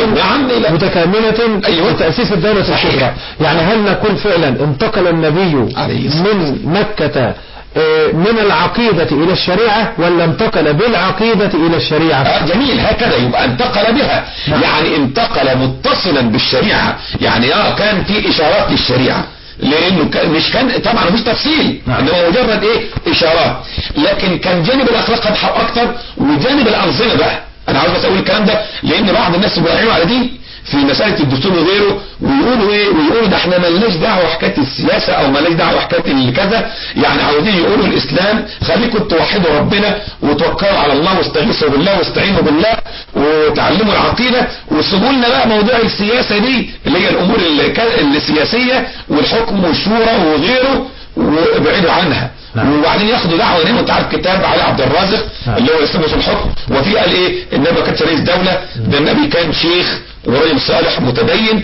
Speaker 1: متكاملة لتأسيس الدولة الكبرى. يعني هل نقول فعلا انتقل النبي من مكة من العقيدة إلى الشريعة، ولا انتقل بالعقيدة إلى الشريعة؟
Speaker 2: جميل، هكذا يبقى انتقل بها. يعني انتقل متصلا بالشريعة، يعني كان في إشارات للشريعة، لأنه مش كان طبعا مفيش تفصيل، إنما مجرد إشارات. لكن كان جانب الأخلاق أضحى أكتر، وجانب الأنظمة بقى. أنا عاوز بس أقول الكلام ده لأن بعض الناس بيراعوا على دي في مسألة الدستور وغيره، ويقولوا ويقولوا ده احنا مالناش دعوة حكاية السياسة او مالناش دعوة حكاية كذا. يعني عاوزين يقولوا الاسلام خليكم توحدوا ربنا وتوكلوا على الله واستغيثوا بالله واستعينوا بالله وتعلموا العقيدة، وسيبوا لنا بقى موضوع السياسة دي اللي هي الامور السياسية والحكم والشورى وغيره وابعدوا عنها. نعم. وبعدين ياخدوا دعوه هنا، وانت عارف كتاب علي عبد الرازق نعم. اللي هو اسمه الحكم، وفي قال ايه النبي ما كانش رئيس دوله، ده النبي كان شيخ ورجل صالح متدين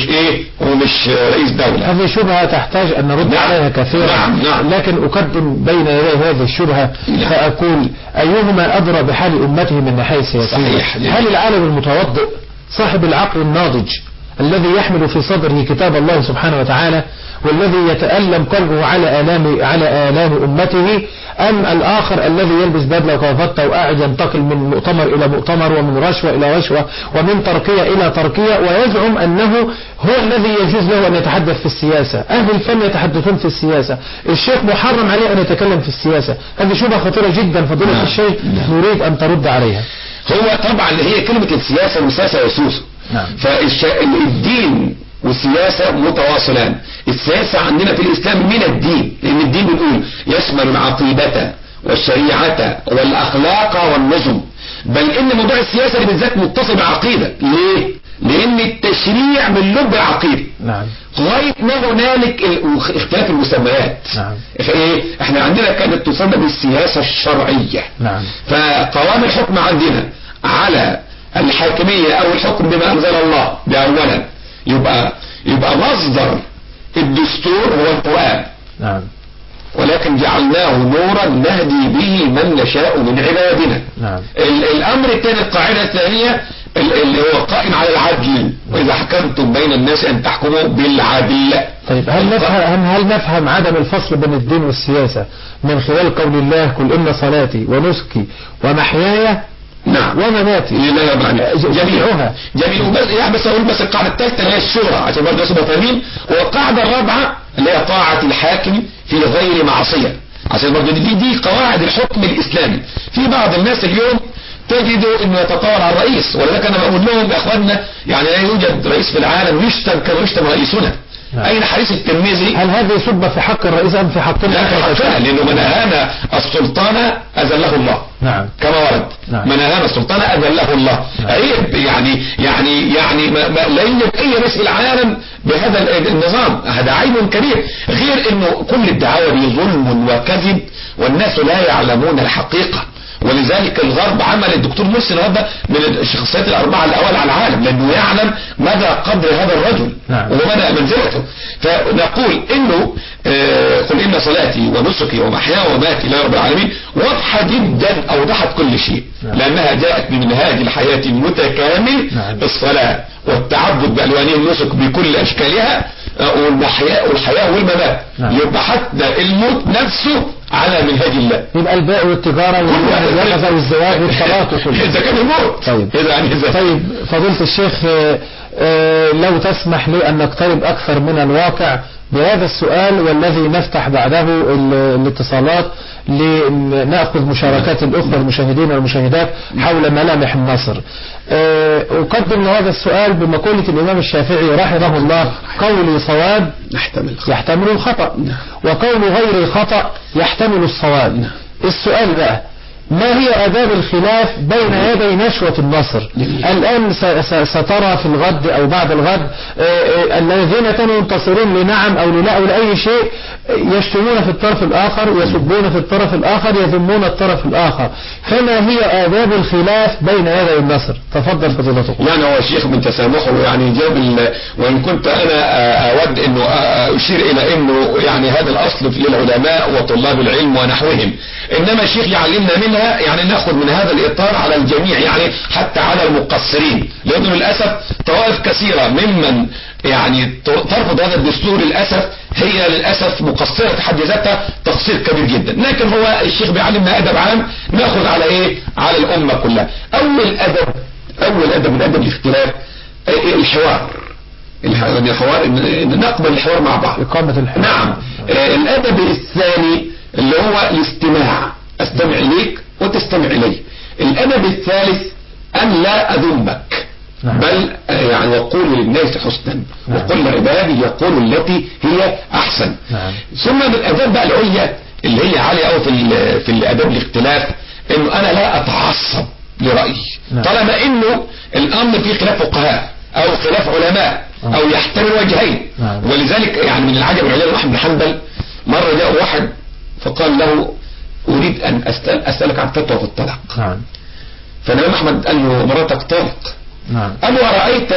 Speaker 2: ومش رئيس دولة.
Speaker 1: هذه شبهة تحتاج أن نرد نعم. عليها كثيرا
Speaker 2: نعم.
Speaker 1: لكن أقدم بين يدي هذه الشبهة نعم. فأقول أيهما أدرى بحال أمته من ناحية سياسية؟ هل العالم المتوضئ صاحب العقل الناضج الذي يحمل في صدره كتاب الله سبحانه وتعالى والذي يتألم قلبه على آلام أمته، أم الآخر الذي يلبس بدلة وكرافتة وقاعد ينتقل من مؤتمر إلى مؤتمر ومن رشوة إلى رشوة ومن ترقية إلى ترقية ويزعم أنه هو الذي يجوز له أن يتحدث في السياسة؟ أهل الفن يتحدثون في السياسة، الشيخ محرم عليه أن يتكلم في السياسة. هذه شبهة خطيرة جدا فضيلة الشيخ نريد أن ترد عليها.
Speaker 2: هو طبعا هي كلمة السياسة والسياسة يسوس
Speaker 1: نعم.
Speaker 2: فالدين والسياسة متواصلان. السياسة عندنا في الإسلام من الدين، لأن الدين بنقول يشمل العقيدة والشريعة والأخلاق والنظم، بل إن موضوع السياسة بالذات متصل بعقيدة. ليه؟ لأن التشريع من لب العقيدة
Speaker 1: نعم.
Speaker 2: لغاية ما هنالك اختلاف المسميات
Speaker 1: نعم.
Speaker 2: احنا عندنا كانت تسمى بالسياسة الشرعية
Speaker 1: نعم.
Speaker 2: فقوام الحكم عندنا على الحاكمية أو الحكم بما أنزل الله بأولا يبقى مصدر الدستور هو القرآن
Speaker 1: نعم.
Speaker 2: ولكن جعلناه نورا نهدي به من نشاء من عبادنا
Speaker 1: نعم.
Speaker 2: الأمر الثاني القاعدة الثانية اللي هو قائم على العدل، وإذا حكمتم بين الناس أن تحكموا بالعدل.
Speaker 1: طيب هل نفهم عدم الفصل بين الدين والسياسة من خلال قول الله قل إن صلاتي ونسكي ومحياي
Speaker 2: نعم
Speaker 1: ومماتي
Speaker 2: جميعها جميل. بس اقول بس القاعده الثالثه اللي هي الشورى عشان برضه نبقى فاهمين، والقاعده الرابعه اللي هي طاعه الحاكم في غير معصيه، عشان برضه دي قواعد الحكم الاسلامي. في بعض الناس اليوم تجدوا انه يتطاول على الرئيس، ولذلك انا بقول لهم يا اخواننا يعني لا يوجد رئيس في العالم يشتم كما يشتم رئيسنا. أين حديث الترمذي؟
Speaker 1: هل هذا يصب في حق الرئيس أم في حقنا؟
Speaker 2: لا في حقنا، لأنه من أهان السلطان أذله الله.
Speaker 1: نعم.
Speaker 2: كما ورد.
Speaker 1: نعم.
Speaker 2: من أهان السلطان أذله الله.
Speaker 1: نعم.
Speaker 2: عيب يعني لا يوجد أي رئيس في العالم بهذا النظام، هذا عيب كبير، غير إنه كل الدعاوى دي ظلم وكذب والناس لا يعلمون الحقيقة. ولذلك الغرب عمل الدكتور مرسي النهارده من الشخصيات الأربعة الأول على العالم، لأنه يعلم مدى قدر هذا الرجل
Speaker 1: نعم.
Speaker 2: ومدى منزلته. فنقول إنه قل إن صلاتي ونسكي ومحياي ومماتي لله رب العالمين واضحة جدا، أوضحت كل شيء نعم. لأنها جاءت بمنهاج الحياة المتكامل نعم. الصلاة والتعبد بألوانه، النسك بكل أشكالها، والحياة والممات نعم. يبقى حتى الموت نفسه على منهاج الله،
Speaker 1: يبقى البيع والتجارة والجواز والزواج والطلاق وكله
Speaker 2: إذا كان الموت.
Speaker 1: طيب. طيب فضيلة الشيخ لو تسمح لي أن نقترب أكثر من الواقع بهذا السؤال والذي نفتح بعده الاتصالات لنأخذ مشاركات الأخرى المشاهدين والمشاهدات حول ملامح النصر. أقدم هذا السؤال بمقولة الإمام الشافعي رحمه الله: قولي صواب يحتمل الخطأ وقول غير الخطأ يحتمل الصواب. السؤال بقى: ما هي آداب الخلاف بين يدي نشوة النصر؟ الآن سترى في الغد أو بعد الغد الذين كانوا ينتصرون لنعم أو للا أو لأي شيء يشتمون في الطرف الآخر، يسبون في الطرف الآخر، يذمون الطرف الآخر. فما هي آداب الخلاف بين يدي النصر؟ تفضل فضيلتكم.
Speaker 2: يعني هو الشيخ من تسامحه يعني جاب وإن كنت أنا أود أنه أشير إلى أنه يعني هذا الأصل للعلماء وطلاب العلم ونحوهم، إنما الشيخ يعلمنا منها يعني ناخذ من هذا الإطار على الجميع، يعني حتى على المقصرين، لأنه للأسف طوائف كثيرة ممن يعني ترفض هذا الدستور للأسف هي للأسف مقصرة في حد ذاتها تقصير كبير جدا. لكن هو الشيخ بيعلمنا أدب عام ناخذ على إيه؟ على الأمة كلها. أول أدب من أدب الاختلاف الحوار، نقبل الحوار مع بعض،
Speaker 1: إقامة الحوار.
Speaker 2: نعم. الأدب الثاني اللي هو الاستماع، أستمع إليك وتستمع إلي. الأدب الثالث أن لا أذمك
Speaker 1: نعم.
Speaker 2: بل يعني يقول للناس حسنا نعم. وقل لعبادي يقول التي هي أحسن
Speaker 1: نعم.
Speaker 2: ثم من الأداب بقى العليا اللي هي عالية أو في الأداب الاختلاف إنه أنا لا أتعصب لرأيي نعم. طالما إنه الأمر فيه خلاف فقهاء أو خلاف علماء نعم. أو يحتمل وجهين نعم. ولذلك يعني من العجب العليا أحمد بن حنبل مرة جاء واحد فقال له أريد أن أسألك عن فتوى في الطلاق. فالإمام أحمد قال له مراتك طالق. قال له أرأيت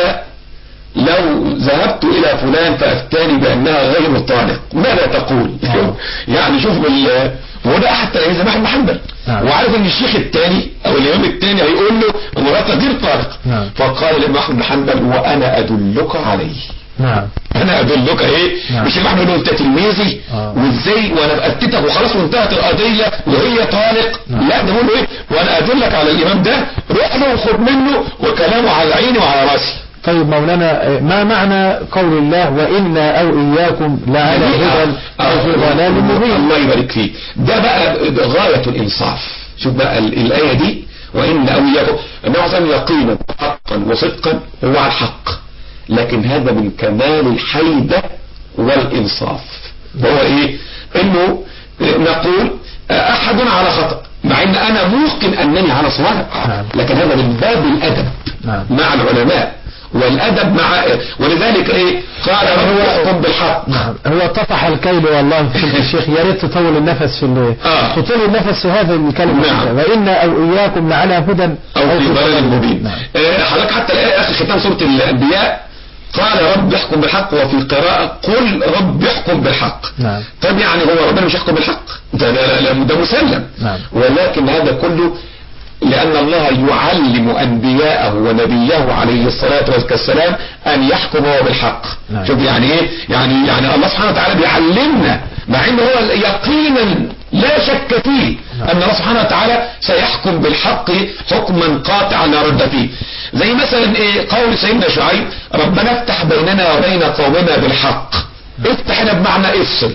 Speaker 2: لو ذهبت إلى فلان فأفتاني بأنها غير طالق ماذا تقول؟ يعني شوف وده حتى إذا أحمد حنبل وعارف ان الشيخ الثاني او الامام الثاني هيقول له مراتك غير طالق. فقال الامام احمد بن حنبل وانا ادلك عليه. انا ادلك ايه؟ مش الامام احمد انت تلميذي وازاي وانا فاتتك وخلاص وانتهت القضيه وهي طالق. لا ده بقول له ايه؟ وانا ادلك على الامام ده روح له وخد منه وكلامه على عيني وعلى راسي.
Speaker 1: طيب مولانا ما معنى قول الله وإنا أو إياكم لعلى هدى أو في ضلال مبين؟
Speaker 2: الله يبارك فيك. ده بقى غاية الإنصاف. شوف بقى الآية دي وإنا أو إياكم النبي صلى الله عليه وسلم يقينا حقا وصدقا هو على الحق، لكن هذا من كمال الحيدة والإنصاف. وهو إيه؟ إنه نقول أحد على خطأ مع إن أنا ممكن أنني على صواب، لكن هذا من باب الأدب مع العلماء والأدب مع ولذلك ايه قال هو يحكم بالحق.
Speaker 1: هو طفح الكيل والله في الشيخ يا ريت تطول النفس في تطول النفس في هذه الكلمة. وإنا أو إياكم لعلى هدى
Speaker 2: أو في ضلال مبين. حضرتك حتى الآية آخر ختام سورة الأنبياء قال رب يحكم بالحق، وفي قراءة قل رب يحكم بالحق. طب يعني هو ربنا مش يحكم بالحق ده مسلم. ولكن هذا كله لأن الله يعلم أنبياءه ونبيه عليه الصلاة والسلام أن يحكم هو بالحق. شوف يعني إيه؟ يعني الله سبحانه وتعالى بيعلمنا مع إنه هو يقينا لا شك فيه أن الله سبحانه وتعالى سيحكم بالحق حكما قاطعا لا رد فيه. زي مثلا إيه قول سيدنا شعيب ربنا افتح بيننا وبين قومنا بالحق. افتح هنا بمعنى افصل.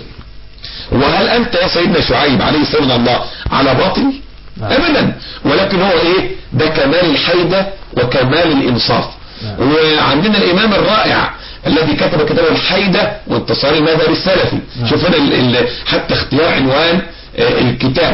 Speaker 2: وهل أنت يا سيدنا شعيب عليه السلام الله على باطل؟ ابدا. ولكن هو ايه ده كمال الحيدة وكمال الانصاف. وعندنا الامام الرائع الذي كتب كتاب الحيدة وانتصار المذهب السلفي. شوف هنا حتى اختيار عنوان الكتاب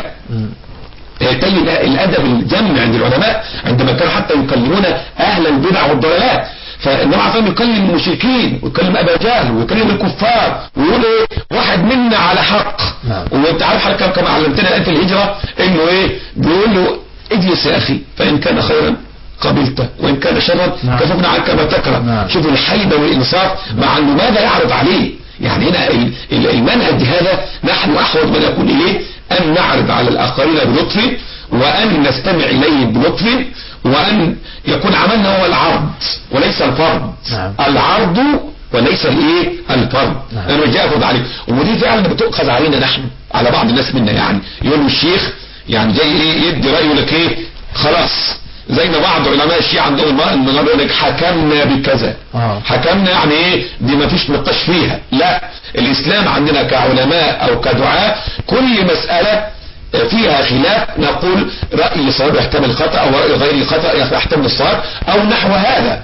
Speaker 2: تجد الادب الجم عند العلماء عندما كانوا حتى يكلمون اهل البدع والضلالات. فالنبي عليه الصلاة يكلم المشركين ويكلم ابا جهل ويكلم الكفار ويقول ايه واحد منا على حق. وانت عارف حضرتك كما علمتنا في الهجرة انه ايه بيقول له اجلس يا اخي فان كان خيرا قبلته وان كان شرا كففنا عنك ما تكره. شوفوا الحيدة والانصاف مع انه ماذا يعرض عليه. يعني هنا المنهج هذا نحن احوج ما نكون اليه ان نعرض على الاخرين بلطف وان نستمع اليه بلطف وان يكون عملنا هو العرض وليس الفرض. العرض وليس الايه الفرض. انا جاي افرض عليك ودي فعلا بتؤخذ علينا نحن على بعض الناس منا. يعني يقول له الشيخ يعني جاي ايه يدي رايه لك ايه خلاص زي ما بعض علماء الشيعة عندهم النهارده يقول لك حكمنا بكذا. حكمنا يعني ايه دي ما فيش نقاش فيها. لا الاسلام عندنا كعلماء او كدعاء كل مسألة فيها خلاف نقول رأي صواب يحتمل الخطأ او رأي غير الخطأ يحتمل الصواب او نحو هذا.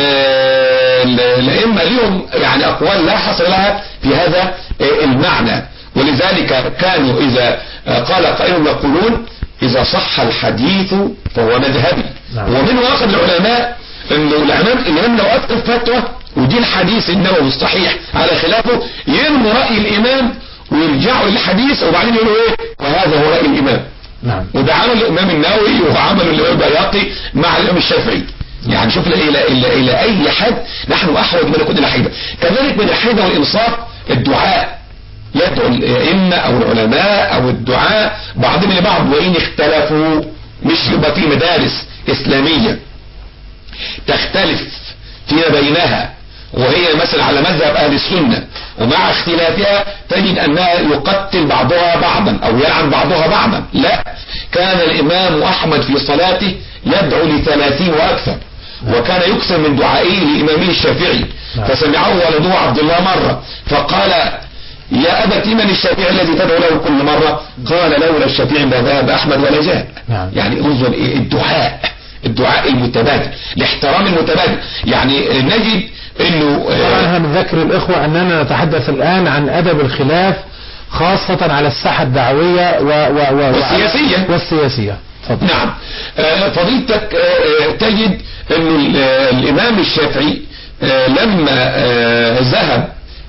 Speaker 2: الائمة لهم يعني اقوال لا حصر لها في هذا المعنى. ولذلك كانوا اذا قال قائل يقولون اذا صح الحديث فهو مذهبي. ومن واقع العلماء انه الامام لو افتى فتوى ودي الحديث النبوي الصحيح على خلافه يرموا رأي الامام ويرجعوا للحديث وبعدين يقولوا ايه وهذا هو رأي الامام. وده عمل الامام النووي وعمل الامام البياقي مع الامام الشافعي. يعني شوف الى اي حد نحن احوج من نكون الى حيدة. كذلك من الحيدة والانصاف الدعاء يدعو الائمة او العلماء او الدعاء بعضهم لبعض وان اختلفوا مش يبقى في مدارس اسلامية تختلف فيما بينها وهي مثلا على مذهب اهل السنة ومع اختلافها تجد انها يقتل بعضها بعضا او يلعن بعضها بعضا. لا كان الامام احمد في صلاته يدعو ل30 واكثر وكان يكثر من دعائه لامامه الشافعي. فسمعه ولده عبد الله مرة فقال يا أبت من الشافعي الذي تدعو له كل مرة؟ قال لولا الشافعي ما ذهب أحمد ولا جاء. يعني انظر الدعاء المتبادل الاحترام المتبادل. يعني نجد انه
Speaker 1: طبعا بنذكر الاخوة اننا نتحدث الان عن ادب الخلاف خاصة على الساحة الدعوية والسياسية.
Speaker 2: نعم. فضيلتك تجد انه الامام الشافعي لما ذهب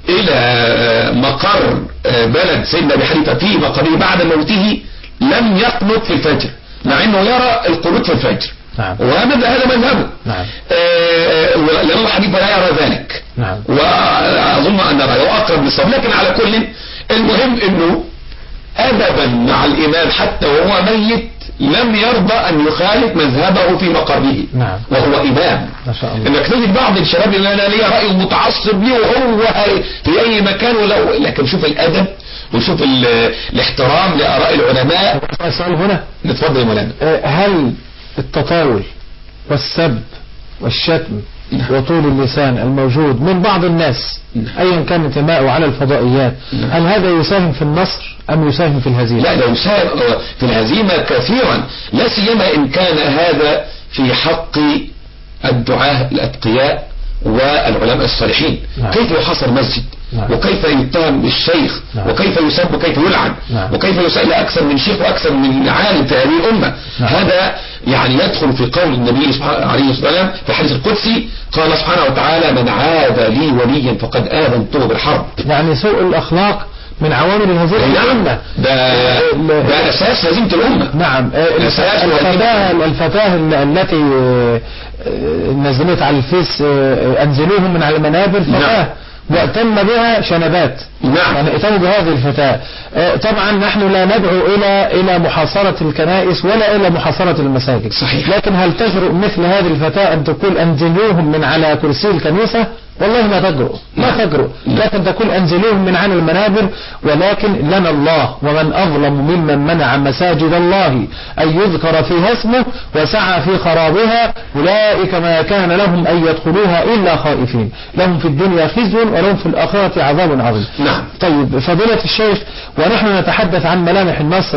Speaker 2: الى مقر بلد سيدنا ابي حنيفه في مقره بعد موته لم يقنط في الفجر، مع انه يرى القنوت في الفجر.
Speaker 1: نعم.
Speaker 2: هذا مذهبه.
Speaker 1: نعم.
Speaker 2: لأن أبو حنيفة لا يرى ذلك.
Speaker 1: نعم.
Speaker 2: وأظن أن رأيه أقرب للصواب، لكن على كل المهم أنه أدبا مع الإمام حتى وهو ميت لم يرضى أن يخالف مذهبه في مقره.
Speaker 1: نعم.
Speaker 2: وهو إمام.
Speaker 1: ما شاء الله.
Speaker 2: إنك تجد بعض الشباب اللي أنا ليه رأي متعصب ليه وهو في أي مكان لكن شوف الأدب وشوف الاحترام لآراء العلماء.
Speaker 1: سؤال هنا
Speaker 2: نتفضل يا مولانا.
Speaker 1: هل التطاول والسب والشتم وطول اللسان الموجود من بعض الناس ايا كان انتماءه على الفضائيات هل هذا يساهم في النصر ام يساهم في الهزيمة؟
Speaker 2: لا، ده يساهم في الهزيمة كثيرا، لا سيما ان كان هذا في حق الدعاة الاتقياء والعلماء الصالحين. كيف يحاصر مسجد وكيف يتهم بالشيخ وكيف يسب وكيف يلعن وكيف يسأل أكثر من شيخ وأكثر من عالم في هذه الأمة. هذا يعني يدخل في قول النبي عليه الصلاة والسلام في الحديث القدسي، قال سبحانه وتعالى: من عاد لي وليا فقد آذنته بالحرب.
Speaker 1: يعني سوء الأخلاق من عوامل الهزيمة الأمة.
Speaker 2: ده أساس هزيمة الأمة.
Speaker 1: نعم. الفتاة التي نزلت على الفيس أنزلوهم من على المنابر فتاة وأتم بها شنبات.
Speaker 2: نعم.
Speaker 1: يعني اتموا بهذه الفتاة. طبعا نحن لا ندعو إلى محاصرة الكنائس ولا إلى محاصرة المساجد.
Speaker 2: صحيح.
Speaker 1: لكن هل تجرؤ مثل هذه الفتاة أن تقول أنزلوهم من على كرسي الكنيسة؟ والله ما تجرؤ، ما تجرؤ، لكن تقول أنزلوهم من على المنابر. ولكن لنا الله ومن أظلم ممن منع مساجد الله أن يذكر فيها اسمه وسعى في خرابها أولئك ما كان لهم أن يدخلوها إلا خائفين لهم في الدنيا خزي ولهم في الآخرة عذاب عظيم.
Speaker 2: نعم.
Speaker 1: طيب فضيلة الشيخ، ونحن نتحدث عن ملامح النصر،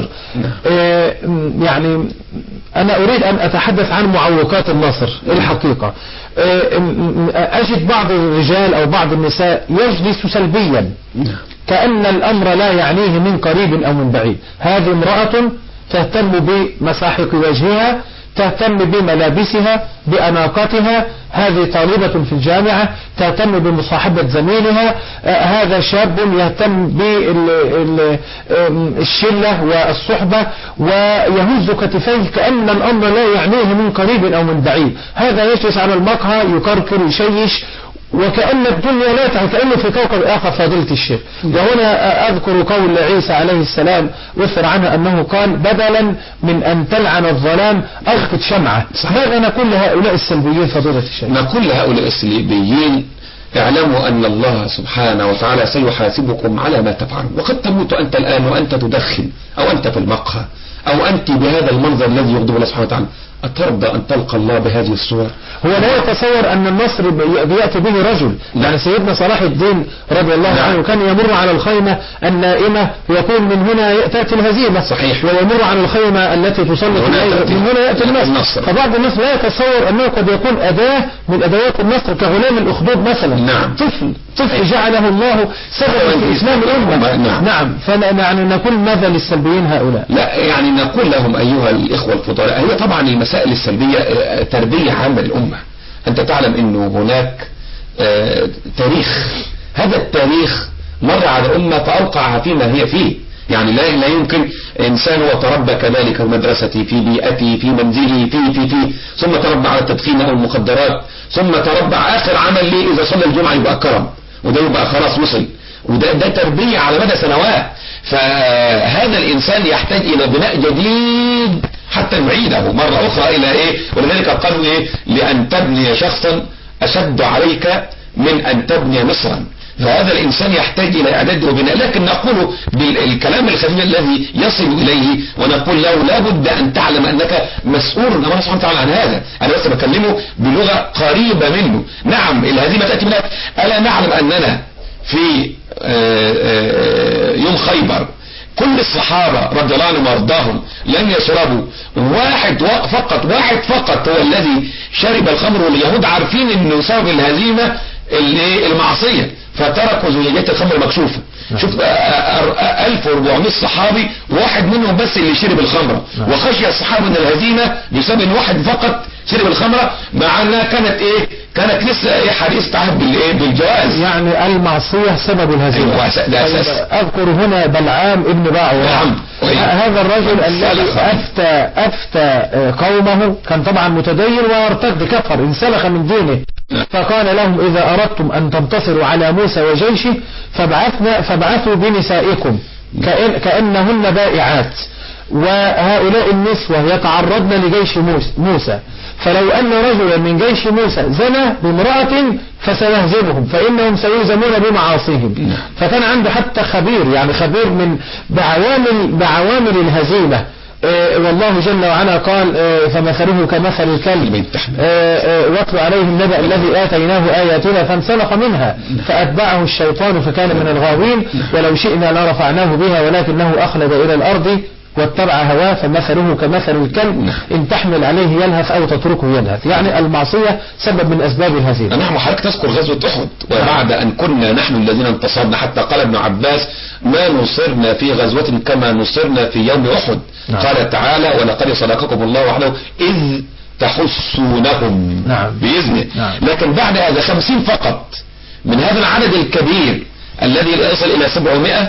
Speaker 1: يعني أنا أريد أن أتحدث عن معوقات النصر. الحقيقة أجد بعض الرجال أو بعض النساء يجلس سلبيا كأن الأمر لا يعنيه من قريب أو من بعيد. هذه امرأة تهتم بمساحق وجهها، تهتم بملابسها، بأناقتها. هذه طالبة في الجامعة تهتم بمصاحبة زميلها. هذا شاب يهتم بالشلة والصحبة ويهز كتفيه كأن الأمر لا يعنيه من قريب أو من بعيد. هذا يجلس على المقهى يكركر يشيش وكأن الدنيا لا تعي، كأنه في كوكب آخر. فضيلة الشيخ، وهنا أذكر قول عيسى عليه السلام وفر عنه أنه قال: بدلا من أن تلعن الظلام ألقت شمعة. ماذا نقول لهؤلاء السلبيين فضيلة الشيخ؟
Speaker 2: نقول لهؤلاء السلبيين: اعلموا أن الله سبحانه وتعالى سيحاسبكم على ما تفعلون. وقد تموت أنت الآن وأنت تدخن أو أنت في المقهى أو أنت بهذا المنظر الذي يغضب الله سبحانه وتعالى. أترضى أن تلقى الله بهذه الصور؟
Speaker 1: هو لا يتصور أن النصر يأتي به رجل. يعني سيدنا صلاح الدين رضي الله عنه كان يمر على الخيمة النائمة ويقول: من هنا تأتي الهزيمة.
Speaker 2: صحيح.
Speaker 1: ويمر على الخيمة التي تصلي من هنا يأتي النصر. فبعض الناس لا يتصور أنه قد يكون أداة من أدوات النصر كغلام الأخدود مثلا.
Speaker 2: نعم.
Speaker 1: طفل جعله الله سببا في إسلام الأمة. نعم. فنعني نقول ماذا للسلبيين هؤلاء؟
Speaker 2: لا، يعني نقول لهم أيها الإخوة الفضلاء، هي طبعا المسائل السلبية تربية عامة للأمة. أنت تعلم أنه هناك تاريخ، هذا التاريخ مر على الأمة فأوقعها فيما هي فيه. يعني لا يمكن إنسان وتربى كذلك في مدرستي في بيئتي في منزلي في ثم تربى على التدخين أو المخدرات، ثم تربى آخر عمل لي إذا صلى الجمعة يبقى كرم، وده يبقى خلاص وصل، وده تربية على مدى سنوات. فهذا الإنسان يحتاج إلى بناء جديد حتى نعيده مرة أخرى إلى إيه. ولذلك قالوا إيه: لأن تبني شخصا أشد عليك من أن تبني مصرا. فهذا الإنسان يحتاج إلى إعداد وبناء. لكن نقول بالكلام الخفيف الذي يصل إليه ونقول له: لا بد أن تعلم أنك مسؤول أمام الله سبحانه وتعالى عن هذا. أنا بس بكلمه بلغة قريبة منه. نعم الهزيمة تأتي منها. ألا نعلم أننا في يوم خيبر كل الصحابة رضي الله عنهم وارضاهم لم يشربوا، واحد فقط هو الذي شرب الخمر، واليهود عارفين انه سبب الهزيمة المعصية فتركوا زجاجات الخمر مكشوفة. شوف 1400 صحابي واحد منهم بس اللي شرب الخمرة، وخشي الصحابة من الهزيمة بسبب ان واحد فقط شرب الخمرة، مع انها كانت كانت لسه حديث تعهد بالجواز.
Speaker 1: يعني المعصية سبب الهزيمة. أذكر هنا بلعام ابن باعورة، هذا الرجل الذي أفتى قومه، كان طبعا متدين وارتد كفر انسلخ من دينه، فقال لهم إذا أردتم أن تنتصروا على موسى وجيشه فابعثوا بنسائكم كأنهن بائعات، وهؤلاء النسوة يتعرضن لجيش موسى، فلو أن رجلا من جيش موسى زنى بامرأة فسيهزمهم فإنهم سيهزمون بمعاصيهم. فكان عنده حتى خبير، يعني خبير من بعوامل الهزيمة. والله جل وعلا قال فمثله كمثل الكلب واتل عليهم نبأ الذي آتيناه آياتنا فانسلخ منها فأتبعه الشيطان فكان من الغاوين ولو شئنا لرفعناه بها ولكنه أخلد إلى الأرض واتبع هواه فمثله كمثل الكلب إن تحمل عليه يلهث أو تتركه يلهث. يعني المعصية سبب من أسباب الهزيمة.
Speaker 2: نعم. وحضرتك تذكر غزوة أحد، وبعد أن كنا نحن الذين انتصرنا، حتى قال ابن عباس ما نصرنا في غزوة كما نصرنا في يوم أحد. قال تعالى ولقد صدقكم الله وحده إذ تحسونهم بإذنه. لكن بعد هذا 50 فقط من هذا العدد الكبير الذي يصل إلى 700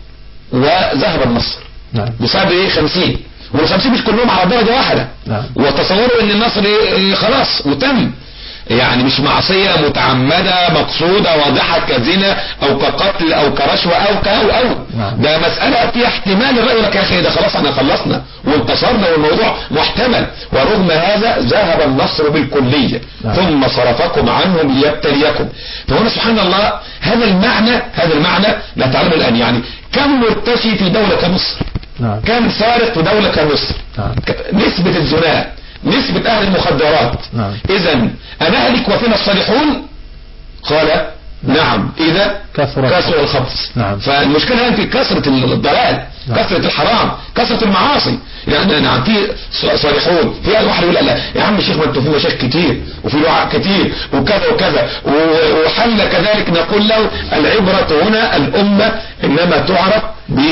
Speaker 2: وذهب النصر. بسبب ايه 50 وال50 مش كلهم على درجة واحدة. وتصوروا ان النصر خلاص وتم، يعني مش معصية متعمدة مقصودة واضحة كزنا او كقتل او كرشوة او ده مسألة فيها احتمال الرأي لك يا اخي ده خلاص احنا خلصنا وانتصرنا والموضوع محتمل، ورغم هذا ذهب النصر بالكلية ثم صرفكم عنهم ليبتليكم. فهنا سبحان الله هذا المعنى لا تعلم الآن. يعني كم مرتشي في دولة كمصر، كم سارق في دولة كمصر، نسبة الزنا، نسبة أهل المخدرات. إذا أنهلك وفينا الصالحون؟ قال نعم إذا كثر الخبث. فالمشكلة هنا في كثرة الضلال، كثرة الحرام، كثرة المعاصي. يعني نعم في صالحون، في واحد يقول لا يا عم الشيخ ما انتوا في مشاكل كتير وفي دعاء كتير وكذا وكذا وحل كذلك، نقول له العبرة هنا الأمة إنما تعرف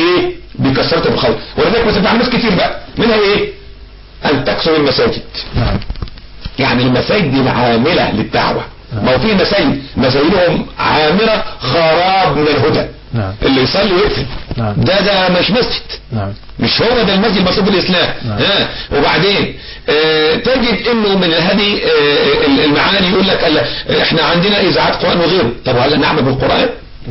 Speaker 2: بكثرة الخير. ولذلك مثلا عن ناس كتير بقى منها ايه أن تكسر المساجد. يعني المساجد دي عاملة للدعوة. ما هو في مساجدهم عامرة خراب من الهدى. اللي يصلي ويقفل ده مش مسجد. مش هو ده المسجد المطلوب بالإسلام. وبعدين تجد انه من هذه المعاني يقول لك احنا عندنا اذاعات قرآن وغيره. طب هل نعمل بالقرآن؟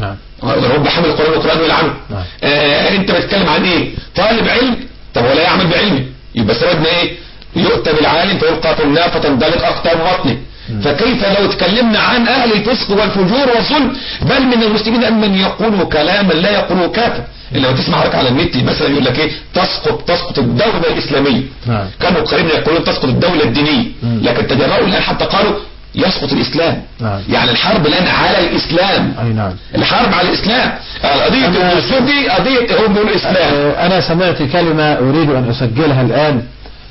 Speaker 2: رب حمل القرآن والقرآن والعمل. انت بتتكلم عن ايه؟ طالب علم طب ولا يعمل بعلمه، يبقى سببنا ايه؟ يؤتى بالعالم فيلقى في النار فتندلق اقطاب بطنه. فكيف لو تكلمنا عن اهل الفسق والفجور والظلم، بل من المسلمين من يقولوا كلاما لا يقولوا كافر. لما تسمع حضرتك على النت مثلا يقول لك ايه تسقط الدولة الاسلامية. كانوا قريبا يقولون تسقط الدولة الدينية، لكن تجرؤوا الان حتى قالوا يسقط الإسلام. يعني الحرب الآن على الإسلام. الحرب على الإسلام. قضية الدستور دي قضية هم الإسلام.
Speaker 1: أنا سمعت كلمة أريد أن أسجلها الآن،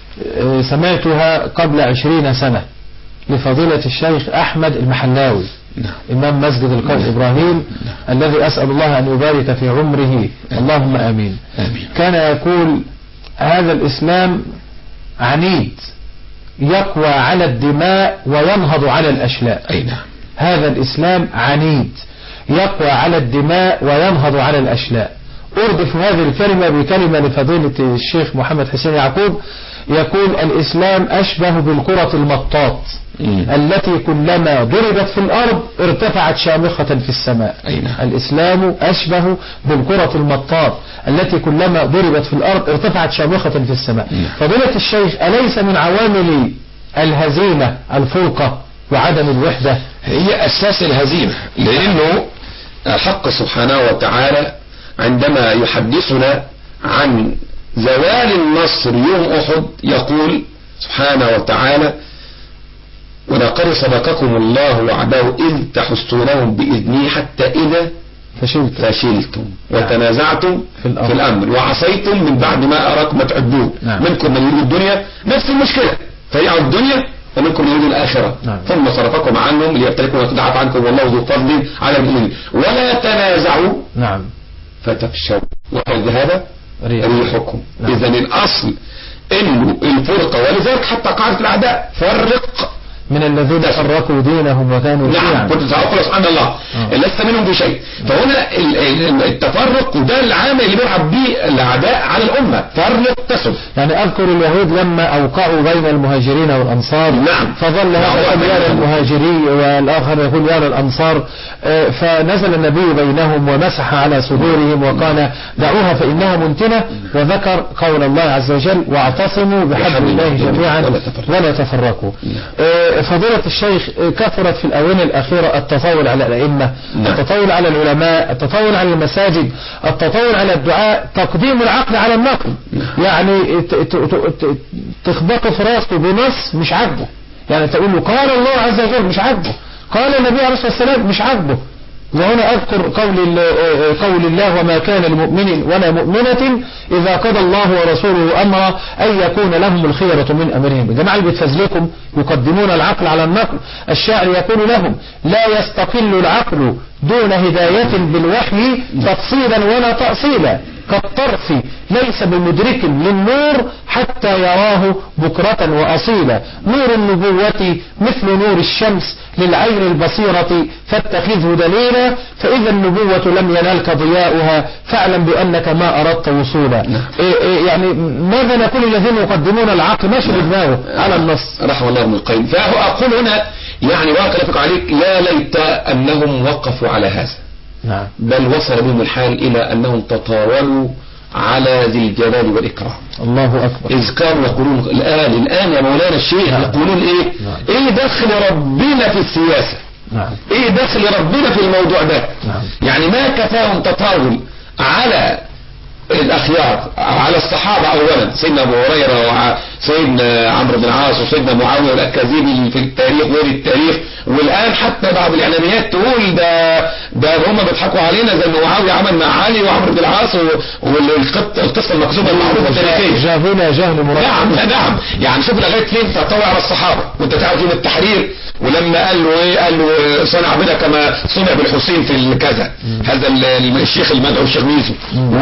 Speaker 1: سمعتها قبل 20 سنة لفضيلة الشيخ أحمد المحلاوي إمام مسجد القائد إبراهيم الذي أسأل الله أن يبارك في عمره اللهم آمين. كان يقول هذا الإسلام عنيد يقوى على الدماء وينهض على الأشلاء. هذا الإسلام عنيد يقوى على الدماء وينهض على الأشلاء. أردف هذه الكلمة بكلمة لفضيلة الشيخ محمد حسين يعقوب يقول الإسلام أشبه بالكرة المطاط التي كلما ضربت في الأرض ارتفعت شامخة في السماء. الإسلام أشبه بالكرة المطاط التي كلما ضربت في الأرض ارتفعت شامخة في السماء. فضيلة الشيخ أليس من عوامل الهزيمة الفرقة وعدم الوحدة؟
Speaker 2: هي أساس الهزيمة، لأنه الحق سبحانه وتعالى عندما يحدثنا عن زوال النصر يوم أحد يقول سبحانه وتعالى ولقد صدقكم الله وعده إذ تحسونهم بإذنه حتى إذا فشلتم وتنازعتم في الأمر وعصيتم من بعد ما أراكم تعدون. منكم من يريد الدنيا نفس المشكلة فيعوا الدنيا ومنكم من يريد الآخرة ثم صرفكم عنهم ليبتليكم وقد عفا عنكم والله ذو فضل على المؤمنين ولا تنازعوا فتفشلوا وتذهب ريحكم. إذن الأصل إنه الفرقة، ولذلك حتى قاعدة الأعداء فرق
Speaker 1: من الذين فرقوا دينهم وكانوا شيعا.
Speaker 2: نعم كنت سأقول سبحان الله لست منهم بشيء. فهنا التفرق وده العامل اللي بيلعب به الأعداء على الأمة، فرق تسد.
Speaker 1: يعني أذكر اليهود لما أوقعوا بين المهاجرين والأنصار،
Speaker 2: نعم
Speaker 1: فظل هذا يقول يا للمهاجرين والآخر يقول يا للأنصار، فنزل النبي بينهم ومسح على صدورهم وقال دعوها فإنها منتنة، وذكر قول الله عز وجل واعتصموا بحبل الله جميعا ولا تفرقوا. فضيلة الشيخ، كثرت في الآونة الأخيرة التطاول على الأئمة، التطاول على العلماء، التطاول على المساجد، التطاول على الدعاء، تقديم العقل على النقل. يعني تخبطه في راسه بنص مش عاجبه، يعني تقول له قال الله عز وجل مش عاجبه، قال النبي عليه الصلاة والسلام مش عاجبه. وهنا أذكر قول الله وما كان لمؤمن ولا مؤمنة إذا قضى الله ورسوله أمرا أن يكون لهم الخيرة من أمرهم. الجماعة اللي بتفزلكم يقدمون العقل على النقل. الشاعر يقول لهم لا يستقل العقل دون هداية بالوحي تفصيلا ولا تأصيلا، كالطرف ليس بمدرك للنور حتى يراه بكرة وأصيلا، نور النبوة مثل نور الشمس للعين البصيرة فاتخذه دليلا، فإذا النبوة لم ينالك ضياؤها فاعلم بأنك ما أردت وصولا. يعني ماذا نقول الذين يقدمون العقل ماشي بدماغه على النص؟
Speaker 2: رحمه الله ابن القيم. فأقول هنا يعني بارك الله فيك عليك، لا ليت أنهم وقفوا على هذا،
Speaker 1: نعم،
Speaker 2: بل وصل بهم الحال إلى أنهم تطاولوا على ذي الجلال والإكرام.
Speaker 1: الله أكبر.
Speaker 2: إذ كانوا يقولون الآن يا مولانا الشيخ، نعم، يقولون إيه؟
Speaker 1: نعم.
Speaker 2: إيه دخل ربنا في السياسة؟
Speaker 1: نعم.
Speaker 2: إيه دخل ربنا في الموضوع ده؟
Speaker 1: نعم.
Speaker 2: يعني ما كفاهم تطاول على الأخيار، على الصحابة أولا، سيدنا أبو هريرة وسيدنا عمرو بن العاص وسيدنا معاوية والأكاذيب في التاريخ وغير التاريخ، والآن حتى بعض الإعلاميات تقول ده هم بيضحكوا علينا زي ما معاوية عمل مع علي وعمرو بن العاص، والقصة المكذوبة المعروفة التاريخية.
Speaker 1: جاهلنا جهل مراد.
Speaker 2: نعم يعني شوف لغاية فين تطاول على الصحابة. وانت تعرف يوم التحرير ولما قال له ايه، قال له صنع بنا كما صنع بالحسين في الكذا، هذا الشيخ المدعو الشيخ ميزو.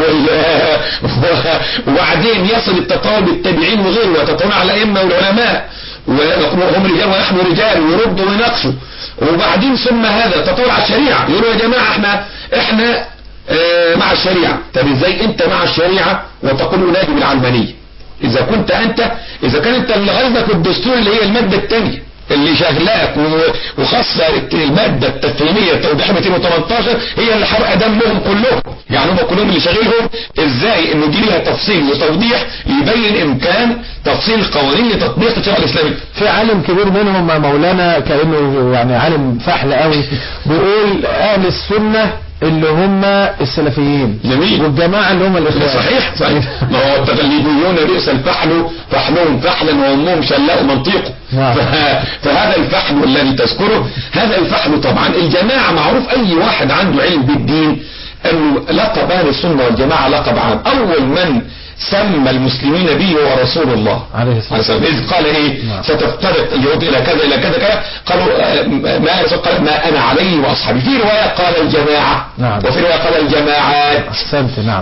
Speaker 2: وبعدين يصل التطاول بالتابعين وغيره، ويتطاولون على الائمه والعلماء وهم رجال ونحن رجال، ويردوا ويناقشوا. وبعدين ثم هذا تطاول على الشريعه، يقولوا يا جماعه احنا مع الشريعه. طب ازاي انت مع الشريعه وتقول نادي بالعلمانيه؟ اذا كان انت اللي غيظك الدستور اللي هي الماده الثانيه اللي شغلاك، وخاصة المادة التفهيمية التوضيح 218 هي اللي حرق دمهم كلهم. يعني هم كلهم اللي شغلهم ازاي انه دي ليها تفصيل وتوضيح يبين امكان تفصيل القوانين لتطبيق الشريعة الاسلامية.
Speaker 1: في عالم كبير منهم مولانا كأنه يعني عالم فحل قوي بيقول اهل السنة اللي هم السلفيين،
Speaker 2: جميل،
Speaker 1: والجماعة اللي هم الاخوان.
Speaker 2: صحيح. ما هو التغليبيون بئس الفحل فحلهم فحلا وامهم شلاء منطيقه. فهذا الفحل الذي تذكره، هذا الفحل طبعا الجماعة معروف، اي واحد عنده علم بالدين انه لقب اهل السنة والجماعة لقب عام. اول من سمى المسلمين به ورسول الله عليه الصلاة والسلام، إذ قال إيه ستفترق اليهود إلى كذا إلى كذا كذا، قالوا قال ما أنا عليه وأصحابي. في رواية قال الجماعة، وفي رواية قال الجماعات.
Speaker 1: نعم.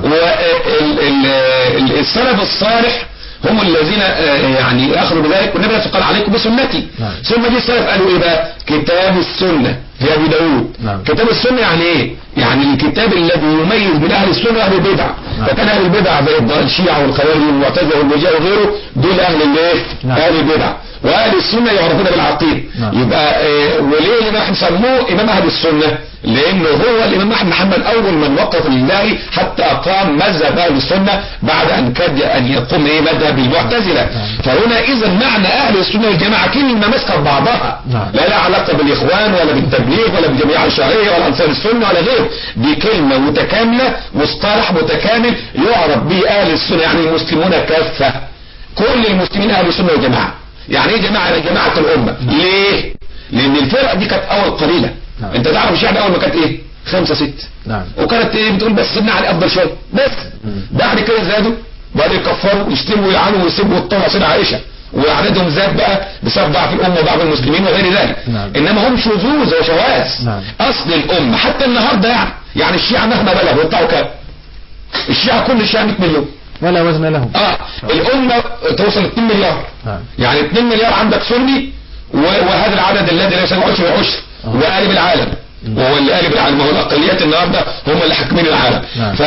Speaker 2: والسلف الصالح هم الذين يعني أخذوا بذلك، والنبي قال عليكم بسنتي. ثم جه السلف قالوا إيه بقى؟ كتاب السنة في أبي داود. كتاب السنة يعني إيه؟ يعني الكتاب الذي يميز بين أهل السنة وأهل البدع. فكان أهل البدع زي الشيعة والخوارج والمعتزلة والمرجئة وغيره، دول أهل الإيه؟ أهل البدع. وأهل السنة يعرفون بالعقيدة. يبقى وليه الإمام أحمد سموه إمام أهل السنة؟ لأنه هو الإمام أحمد محمد أول من وقف لله حتى أقام مذهب أهل السنة بعد أن كاد أن يقوم مذهب المعتزلة. فهنا إذا معنى أهل السنة والجماعة كلمة مسكت بعضها، لا لها علاقة بالإخوان ولا بالتبليغ ولا بالجماعة الشرعية ولا أنصار السنة ولا غيره. دي كلمة متكاملة، مصطلح متكامل يعرف به أهل السنة، يعني المسلمون كافة، كل المسلمين أهل السنة والجماعة. يعني إيه جماعة؟ جماعة الأمة. ليه؟ لأن الفرق دي كانت أول قليلة. انت تعرف الشيعة اول ما كانت ايه 5 6، وكانت ايه بتقول بس سيدنا علي افضل شويه بس. بعد كده زادوا، بعد يكفروا يشتموا ويعانوا ويسبوا ويطلعوا سيدنا عائشه، وعددهم زاد بقى بسبب ضعف الامه وضعف المسلمين وغير ذلك. انما هم شذوذ وشواذ. اصل الامه حتى النهارده يعني الشيعة مهما بلغوا يطلعوا كام؟ الشيعة كل الشيعة 100 مليون
Speaker 1: ولا وزن لهم.
Speaker 2: الامه توصل 2 مليار. يعني 2 مليار عندك سني وهذا العدد الذي لا يساوي عشر عشر وقالب العالم، وهو اللي قالب العالم، هو الاقليات النهارده هم اللي حاكمين العالم.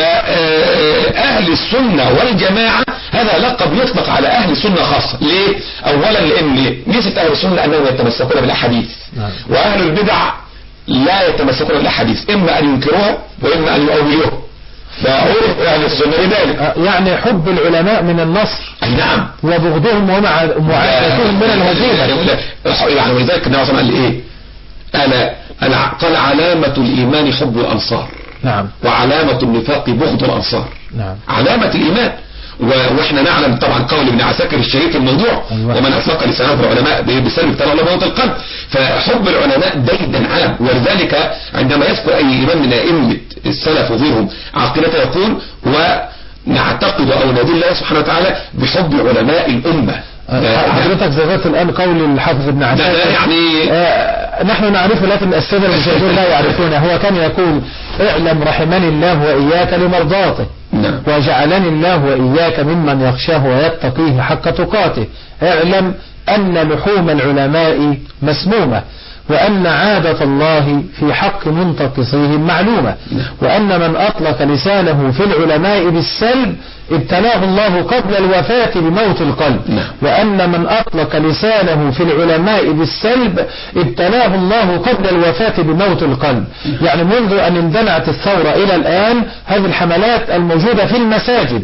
Speaker 2: فاهل السنه والجماعه هذا لقب يطلق على اهل السنه خاصه. ليه؟ اولا لان ميزه اهل السنه انهم يتمسكون بالاحاديث، واهل البدع لا يتمسكون بالاحاديث، اما ان ينكروها واما ان يؤولوها، فعرف اهل السنه بذلك.
Speaker 1: يعني حب العلماء من النصر،
Speaker 2: اي نعم،
Speaker 1: وبغضهم ومعاداتهم من الهزيمه.
Speaker 2: يعني ولذلك النبي صلى الله عليه وسلم قال ايه؟ قال علامة الإيمان حب الأنصار،
Speaker 1: نعم،
Speaker 2: وعلامة النفاق بغض الأنصار.
Speaker 1: نعم.
Speaker 2: علامة الإيمان، واحنا نعلم طبعا قول ابن عساكر الشريف في الموضوع، ومن أطلق لسانه العلماء بسبب ابتلى الله موت القلب. فحب العلماء ديدا عام، ولذلك عندما يذكر أي إمام من أئمة السلف وغيرهم عقيدته يقول ونعتقد أو ندين الله سبحانه وتعالى بحب علماء الأمة.
Speaker 1: حضرتك ذكرت الآن قول الحافظ ابن عساكر،
Speaker 2: يعني
Speaker 1: نحن نعرفه لكن السادة المشاهدين لا يعرفونه. هو كان يقول اعلم رحمني الله وإياك لمرضاته، وجعلني الله وإياك ممن يخشاه ويتقيه حق تقاته. اعلم أن لحوم العلماء مسمومة، وأن عادة الله في حق منتقصيهم معلومة، وأن من أطلق لسانه في العلماء بالسلب ابتلاه الله قبل الوفاة بموت القلب، وأن من أطلق لسانه في العلماء بالسلب ابتلاه الله قبل الوفاة بموت القلب. يعني منذ أن اندلعت الثورة إلى الآن هذه الحملات الموجودة في المساجد،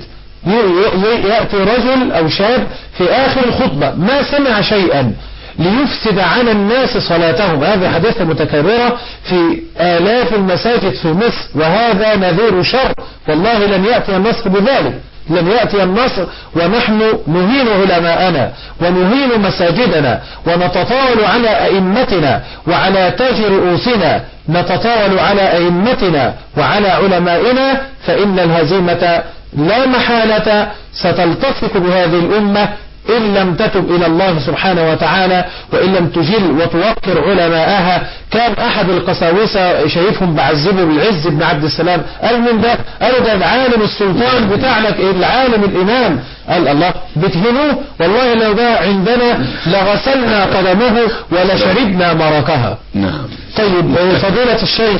Speaker 1: يأتي رجل أو شاب في آخر الخطبة ما سمع شيئا ليفسد على الناس صلاتهم. هذه حديثة متكررة في آلاف المساجد في مصر، وهذا نذير شر. والله لن يأتي النصر بذلك، لن يأتي النصر ونحن نهين علماءنا ونهين مساجدنا ونتطاول على أئمتنا وعلى تاج رؤوسنا، نتطاول على أئمتنا وعلى علمائنا، فإن الهزيمة لا محالة ستلتصق بهذه الأمة إن لم تتب إلى الله سبحانه وتعالى، وإن لم تجل وتوقر علماءها. كان أحد القساوسة شايفهم بعذبه بالعز بن عبد السلام، قال من ده؟ قالوا ده العالم السلطان بتاعك، العالم الإمام. قال الله بتهنوه؟ والله لو ده عندنا لغسلنا قدمه ولشربنا مرقها. طيب فضيلة الشيخ،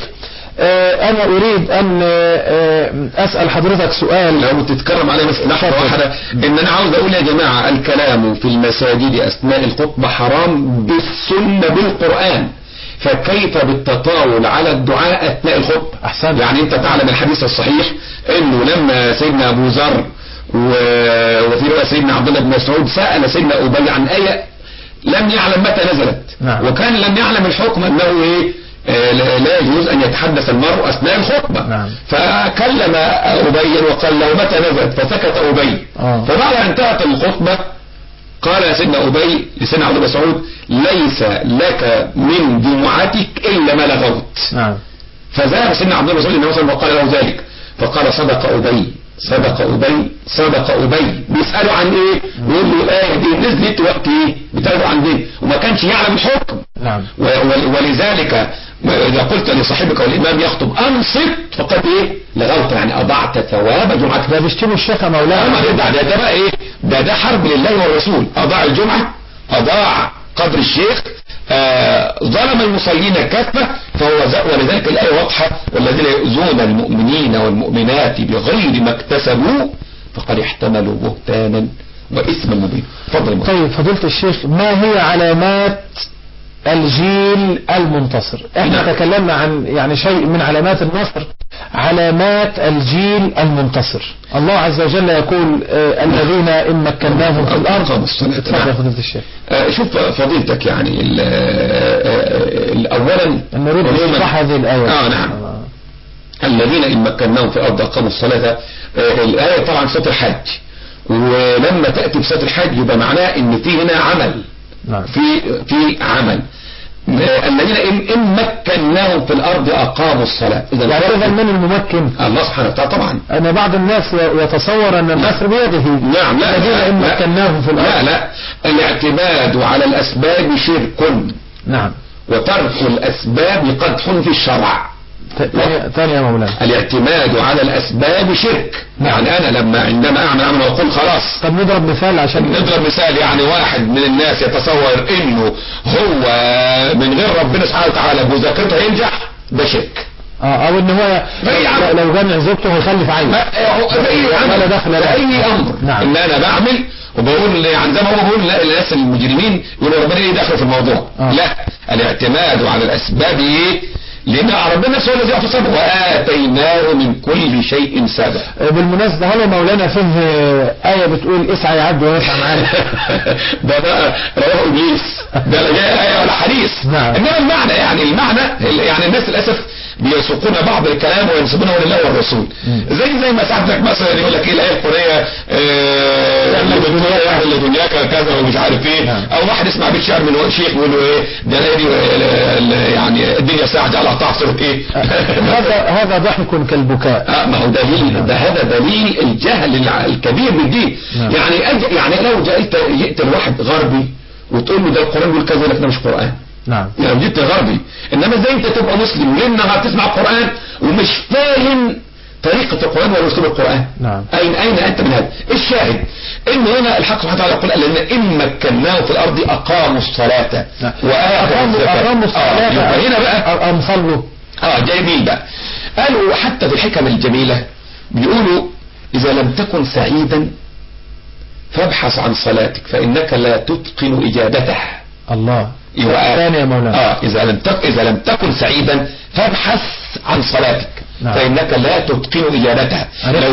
Speaker 1: أنا أريد أن أسأل حضرتك سؤال
Speaker 2: لو تتكرم عليه بس لحظة واحدة. إن أنا عاوز أقول يا جماعة الكلام في المساجد أثناء الخطبة حرام بالسنة بالقرآن، فكيف بالتطاول على الدعاء أثناء الخطبة؟
Speaker 1: أحسن.
Speaker 2: يعني أنت تعلم الحديث الصحيح إنه لما سيدنا أبو ذر وفي رواية سيدنا عبد الله بن مسعود سأل سيدنا أبي عن آية لم يعلم متى نزلت، وكان لم يعلم الحكم أنه إيه لا يجوز أن يتحدث المرء أثناء الخطبة. فكلم أبي وقال له متى نزلت، فسكت أبي. فبعد أن انتهت الخطبة قال سيدنا أبي لسيدنا عبد الله بن مسعود ليس لك من جمعتك إلا ما لغوت. فذهب سيدنا عبد الله بن مسعود وقال له ذلك، فقال صدق أبي صدق أبي صدق أبي. بيسألوا عن ايه؟ بيقول له الآية دي نزلت وقت ايه؟ بتعرفوا عن دي، وما كانش يعلم الحكم. ولذلك إذا قلت لصاحبك والإمام يخطب أنصت فقد ايه؟ لغوت، يعني أضعت ثواب جمعتك.
Speaker 1: ده بيشتموا الشيخ مولانا.
Speaker 2: ده بقى ايه؟ ده حرب لله والرسول. أضاع الجمعة، أضاع قدر الشيخ، ظلم المصلين كافة. ولذلك الآية واضحة والذين يؤذون المؤمنين والمؤمنات بغير ما اكتسبوا فقد احتملوا بهتانا وإثما مبينا. تفضل.
Speaker 1: طيب فضيلة الشيخ، ما هي علامات الجيل المنتصر؟ احنا تكلمنا عن يعني شيء من علامات النصر، علامات الجيل المنتصر. الله عز وجل يقول الذين إن مكناهم في الأرض. تفضل يا فضيلة الشيخ.
Speaker 2: شوف فضيلتك، يعني أولا
Speaker 1: نريد نشرح هذه الآية.
Speaker 2: نعم. الذين إن مكناهم في الأرض أقاموا الصلاة، الآية طبعا صوت الحج، ولما تأتي بصوت الحج يبقى معناه إن في هنا عمل. في عمل. الذين إن مكناهم في الأرض أقاموا الصلاة.
Speaker 1: إذا من الممكن؟
Speaker 2: الله سبحانه وتعالى. طبعا
Speaker 1: أنا بعض الناس يتصور أن النصر بيده.
Speaker 2: نعم.
Speaker 1: الذين إن مكناهم في الأرض.
Speaker 2: لا الاعتماد على الأسباب شرك.
Speaker 1: نعم.
Speaker 2: وترك الأسباب قدح في الشرع.
Speaker 1: ثاني يا مولانا،
Speaker 2: الاعتماد على الاسباب شرك.
Speaker 1: نعم.
Speaker 2: يعني انا عندما اعمل عمل واقول خلاص.
Speaker 1: طب نضرب مثال عشان
Speaker 2: نضرب مثال. يعني واحد من الناس يتصور انه هو من غير ربنا سبحانه وتعالى مذاكرته هينجح، ده شرك.
Speaker 1: او ان هو لو جمع زوجته هيخلف عيل.
Speaker 2: ولا دخل اي امر.
Speaker 1: نعم.
Speaker 2: ان انا بعمل وبقول يعني زي ما هو بقول الناس المجرمين يقولوا ربنا ايه دخل في الموضوع. لا، الاعتماد على الاسباب ايه؟ لان ربنا نفسه هو الذي يعطي سبب، واتيناه من كل شيء سبب.
Speaker 1: بالمناسبه هل مولانا فيه ايه بتقول اسعى يا عبد واسعى معانا؟
Speaker 2: ده بقى رواه ابليس، ده لا جاي ايه ولا حديث.
Speaker 1: نعم.
Speaker 2: انما المعنى يعني يعني الناس للاسف بيسوقون بعض الكلام وينسبونه لله والرسول. زي ما ساعتك مثلا يقول لك ايه الايه القرانيه اعمل لدنياك كذا ومش عارف ايه. او واحد يسمع بيت شعر من شيخ يقول له ايه ده يعني الدنيا ساعه جعلها تعصر ايه.
Speaker 1: هذا ضحك كالبكاء.
Speaker 2: ما هو دليل، ده هذا دليل الجهل الكبير بالدين. يعني لو جئت الواحد غربي وتقول له ده القران بيقول كذا، لك ده مش قران.
Speaker 1: نعم.
Speaker 2: يعني جبت غربي. انما ازاي انت تبقى مسلم ليه انك بتسمع القرآن ومش فاهم طريقة القرآن ولا اسلوب القرآن؟
Speaker 1: نعم.
Speaker 2: اين انت من هذا؟ الشاهد ان هنا الحق سبحانه وتعالى يقول لان ان مكناهم في الارض اقاموا الصلاة
Speaker 1: واقاموا الصلاة.
Speaker 2: يبقى هنا بقى
Speaker 1: صلوا.
Speaker 2: جميل بقى. قالوا حتى في الحكم الجميلة بيقولوا اذا لم تكن سعيدا فابحث عن صلاتك فانك لا تتقن اجابتها.
Speaker 1: الله. ثاني يا مولانا.
Speaker 2: إذا لم تكن سعيدا فابحث عن صلاتك. نعم. فإنك لا تتقن إجابتها.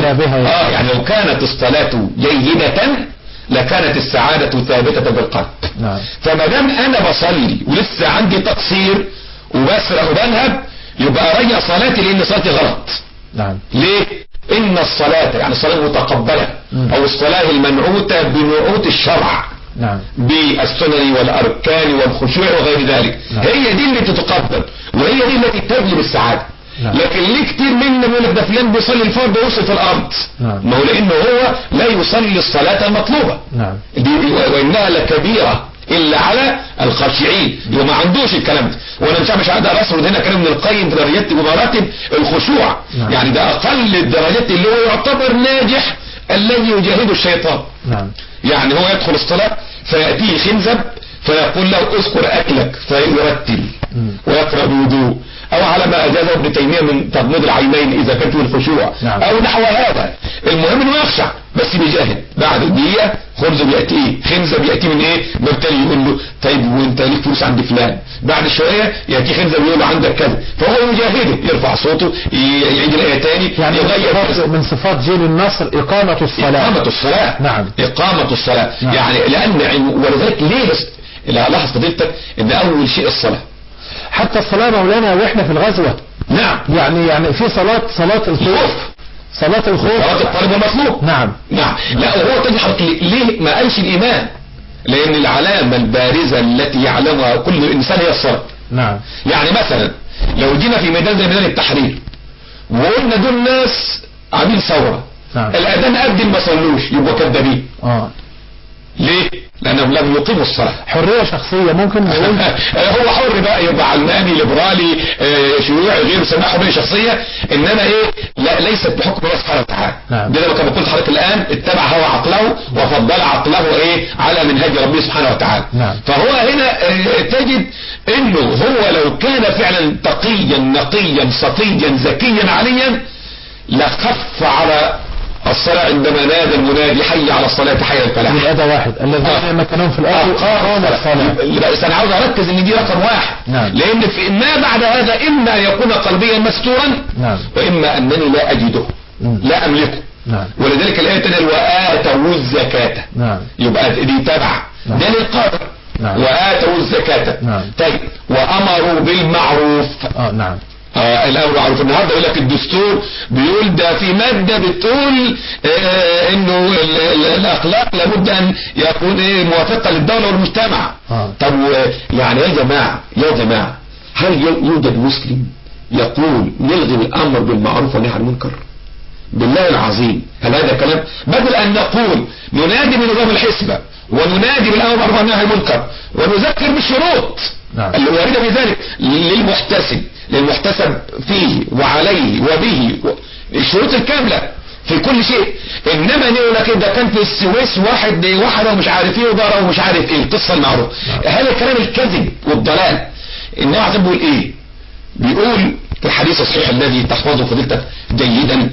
Speaker 2: يعني لو كانت الصلاة جيدة لكانت السعادة ثابتة بالقلب.
Speaker 1: نعم.
Speaker 2: فما دام أنا بصلي ولسه عندي تقصير وبسرح وبنهب يبقى أرجع صلاتي لأن صلاتي غلط.
Speaker 1: نعم.
Speaker 2: ليه؟ إن الصلاة يعني الصلاة المتقبلة أو الصلاة المنعوتة بنعوت الشرع.
Speaker 1: نعم.
Speaker 2: بالسنن والأركان والخشوع وغير ذلك. نعم. هي دي اللي تتقبل وهي دي التي تجلب السعادة. نعم. لكن ليه كتير منا بيقول لك ده فلان بيصلي الفرض ويوصل في الأرض.
Speaker 1: نعم.
Speaker 2: ما هو لأنه هو لا يصلي الصلاة المطلوبة.
Speaker 1: نعم.
Speaker 2: وإنها لكبيرة إلا على الخاشعين. وما عندوش الكلام ده. وانا مش قاعد اسرد هنا كلام ابن القيم في درجات ومراتب الخشوع. نعم. يعني ده اقل الدرجات اللي هو يعتبر ناجح الذي يجاهده الشيطان.
Speaker 1: نعم.
Speaker 2: يعني هو يدخل الصلاة فيأتيه خنزب فيقول له اذكر اكلك فيرتل ويقرأ بوضوء او على ما اجازه ابن تيمية من تغميض العينين اذا كان فيه الخشوع.
Speaker 1: نعم.
Speaker 2: او نحو هذا. المهم انه يخشع بس بيجاهد. بعد دقيقة خنزب يأتيه خنزب يأتيه من ايه مبتلي يقول له طيب وانت ليك فلوس عند فلان. بعد شوية يأتيه خنزب يقول له عندك كذا. فهو يجاهده يرفع صوته يعيد الآية تاني
Speaker 1: يعني يغير من صفات جيل النصر إقامة الصلاة.
Speaker 2: إقامة الصلاة.
Speaker 1: نعم.
Speaker 2: إقامة الصلاة.
Speaker 1: نعم.
Speaker 2: يعني لأن ولذلك ليه لاحظ فضيلتك ان اول شيء الصلاة.
Speaker 1: حتى الصلاة مولانا واحنا في الغزوة.
Speaker 2: نعم.
Speaker 1: يعني في صلاة الخوف. صلاة الخوف.
Speaker 2: صلاة الطالب المطلوب.
Speaker 1: نعم.
Speaker 2: نعم. لا وهو تجحظ ليه ما قالش الإيمان؟ لأن العلامة البارزة التي يعلمها كل إنسان هي الصلاة.
Speaker 1: نعم.
Speaker 2: يعني مثلا لو جينا في ميدان زي ميدان التحرير وقلنا دول ناس عاملين ثورة.
Speaker 1: نعم.
Speaker 2: الأذان أذن ما صلوش يبقوا كذابين. ليه؟ لأنهم لم يقيموا الصلاة.
Speaker 1: حرية شخصية ممكن نقول.
Speaker 2: هو حر بقى يبقى علماني ليبرالي شيوعي غيره سماه حرية شخصية. إنما إيه لا ليست بحكم الله سبحانه وتعالى.
Speaker 1: نعم.
Speaker 2: ده كما قلت لحضرتك الآن اتبع هو عقله وفضل عقله إيه على منهج ربه سبحانه وتعالى.
Speaker 1: نعم.
Speaker 2: فهو هنا تجد إنه هو لو كان فعلا تقيا نقيا صفيا ذكيا عليا لخف على الصلاة عندما نادى المنادي حي على الصلاة حي الفلاح.
Speaker 1: الأداة واحد الذين مكنهم في الأرض قاموا الصلاة.
Speaker 2: بس أنا عاوز أركز إن دي رقم واحد.
Speaker 1: نعم.
Speaker 2: لأن في ما بعد هذا إما أن يكون قلبيا مستورا.
Speaker 1: نعم.
Speaker 2: وإما أنني لا أجده. لا أملكه.
Speaker 1: نعم.
Speaker 2: ولذلك الآية تقول وآتوا الزكاة.
Speaker 1: نعم.
Speaker 2: يبقى دي تبع.
Speaker 1: نعم.
Speaker 2: ده للقادر.
Speaker 1: نعم.
Speaker 2: وآتوا الزكاة.
Speaker 1: نعم.
Speaker 2: طيب وأمروا بالمعروف.
Speaker 1: نعم.
Speaker 2: الأمر معروف. النهارده يقول لك الدستور بيقول ده في مادة بتقول انه الاخلاق لابد ان يكون موافقة للدولة والمجتمع. طب يعني يا جماعة هل يوجد مسلم يقول نلغي الامر بالمعروف والنهي عن المنكر؟ بالله العظيم هل هذا كلام؟ بدل ان نقول ننادي بنظام الحسبة وننادي بالامر بالمعروف والنهي عن المنكر ونذكر بالشروط الواردة بذلك للمحتسب فيه وعليه وبه الشروط الكاملة في كل شيء. انما نقول لك ده كان في السويس واحد ومش عارف ايه وضرب ومش عارف ايه القصة المعروفة. هذا الكلام الكذب والضلال. النبي عليه بيقول ايه؟ بيقول في الحديث الصحيح الذي تحفظه فضيلتك جيدا: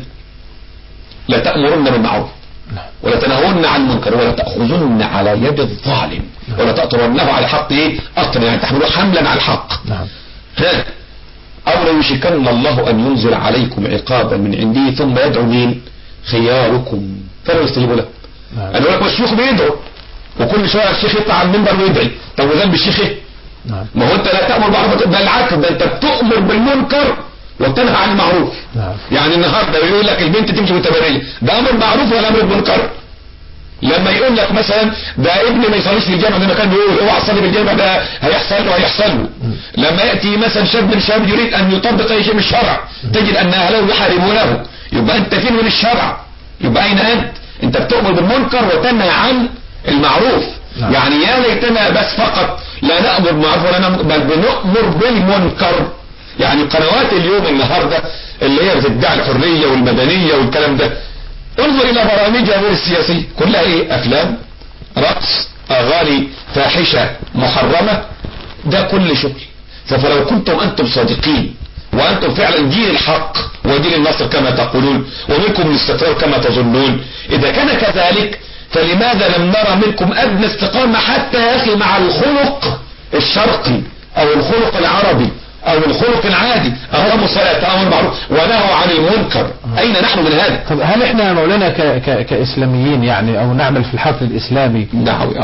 Speaker 2: لا تأمرن بالمعروف ولا تنهون عن المنكر ولا تأخذن على يد الظالم ولا تأطرنه على حق ايه؟ أطر يعني تحملوه حملا على الحق. ها أو لو يشكن الله أن ينزل عليكم عقابا من عنده ثم يدعو مين؟ خياركم فلا يستجيبوا له. أنا أقول لك الشيخ بيدعو وكل شوية الشيخ يطلع على المنبر ويدعي. طب وذنب الشيخ ايه؟ ما هو انت لا تأمر بالمعروف بل العكس، ده انت بتؤمر بالمنكر وتنهى عن المعروف. يعني النهارده بيقول لك البنت تمشي متبرجه، ده امر معروف ولا امر بالمنكر؟ لما يقول لك مثلا ده ابني ما يصليش في الجامع زي ما كان بيقول اوعى تصلي في الجامع ده هيحصل له. لما ياتي مثلا شاب من الشباب يريد ان يطبق اي شيء من الشرع تجد ان اهله يحاربونه، يبقى انت فين من الشرع؟ يبقى اين انت بتؤمر بالمنكر وتنهى عن المعروف. يعني يا ليتنا بس فقط لا نأمر بالمعروف ولا نأمر بل بنؤمر بالمنكر. يعني قنوات اليوم النهاردة اللي هي بتدعي الحرية والمدنية والكلام ده، انظر الى برامجها غير السياسية كلها ايه؟ افلام، رقص، اغاني فاحشة محرمة، ده كل شغل. فلو كنتم انتم صادقين وانتم فعلا دين الحق ودين النصر كما تقولون ومنكم الاستقرار كما تظنون، اذا كان كذلك فلماذا لم نرى منكم ادنى استقامة حتى يا اخي مع الخلق الشرقي او الخلق العربي او الخلق العادي؟ اقاموا الصلاة امروا بالمعروف ونهوا عن المنكر. اين نحن من هذا؟
Speaker 1: طب هل احنا مولانا كاسلاميين يعني او نعمل في الحقل الاسلامي
Speaker 2: دعوي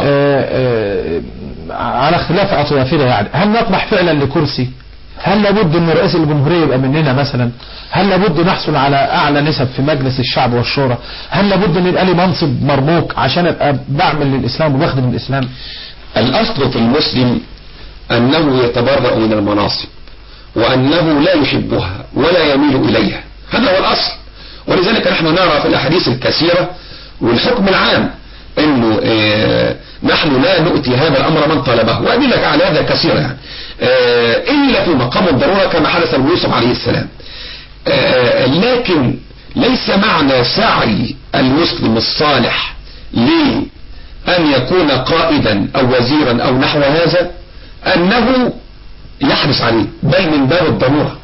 Speaker 1: على اختلاف اطيافنا، يعني هل نطمح فعلا لكرسي؟ هل لابد ان رئيس الجمهورية يبقى مننا مثلا؟ هل لابد نحصل على اعلى نسب في مجلس الشعب والشورى؟ هل لابد ان يبقى لي منصب مرموق عشان ابقى بعمل للاسلام وبخدم الاسلام؟
Speaker 2: الاصل في المسلم انه يتبرأ من المناصب وانه لا يحبها ولا يميل اليها، هذا هو الاصل. ولذلك نحن نرى في الاحاديث الكثيرة والحكم العام انه نحن لا نؤتي هذا الامر من طلبه، وادلك على هذا كثيرا يعني الا في مقام الضرورة كما حدث ليوسف عليه السلام. لكن ليس معنى سعي المسلم الصالح لأن يكون قائدا او وزيرا او نحو هذا انه يحرص عليه، بل من باب الضرورة،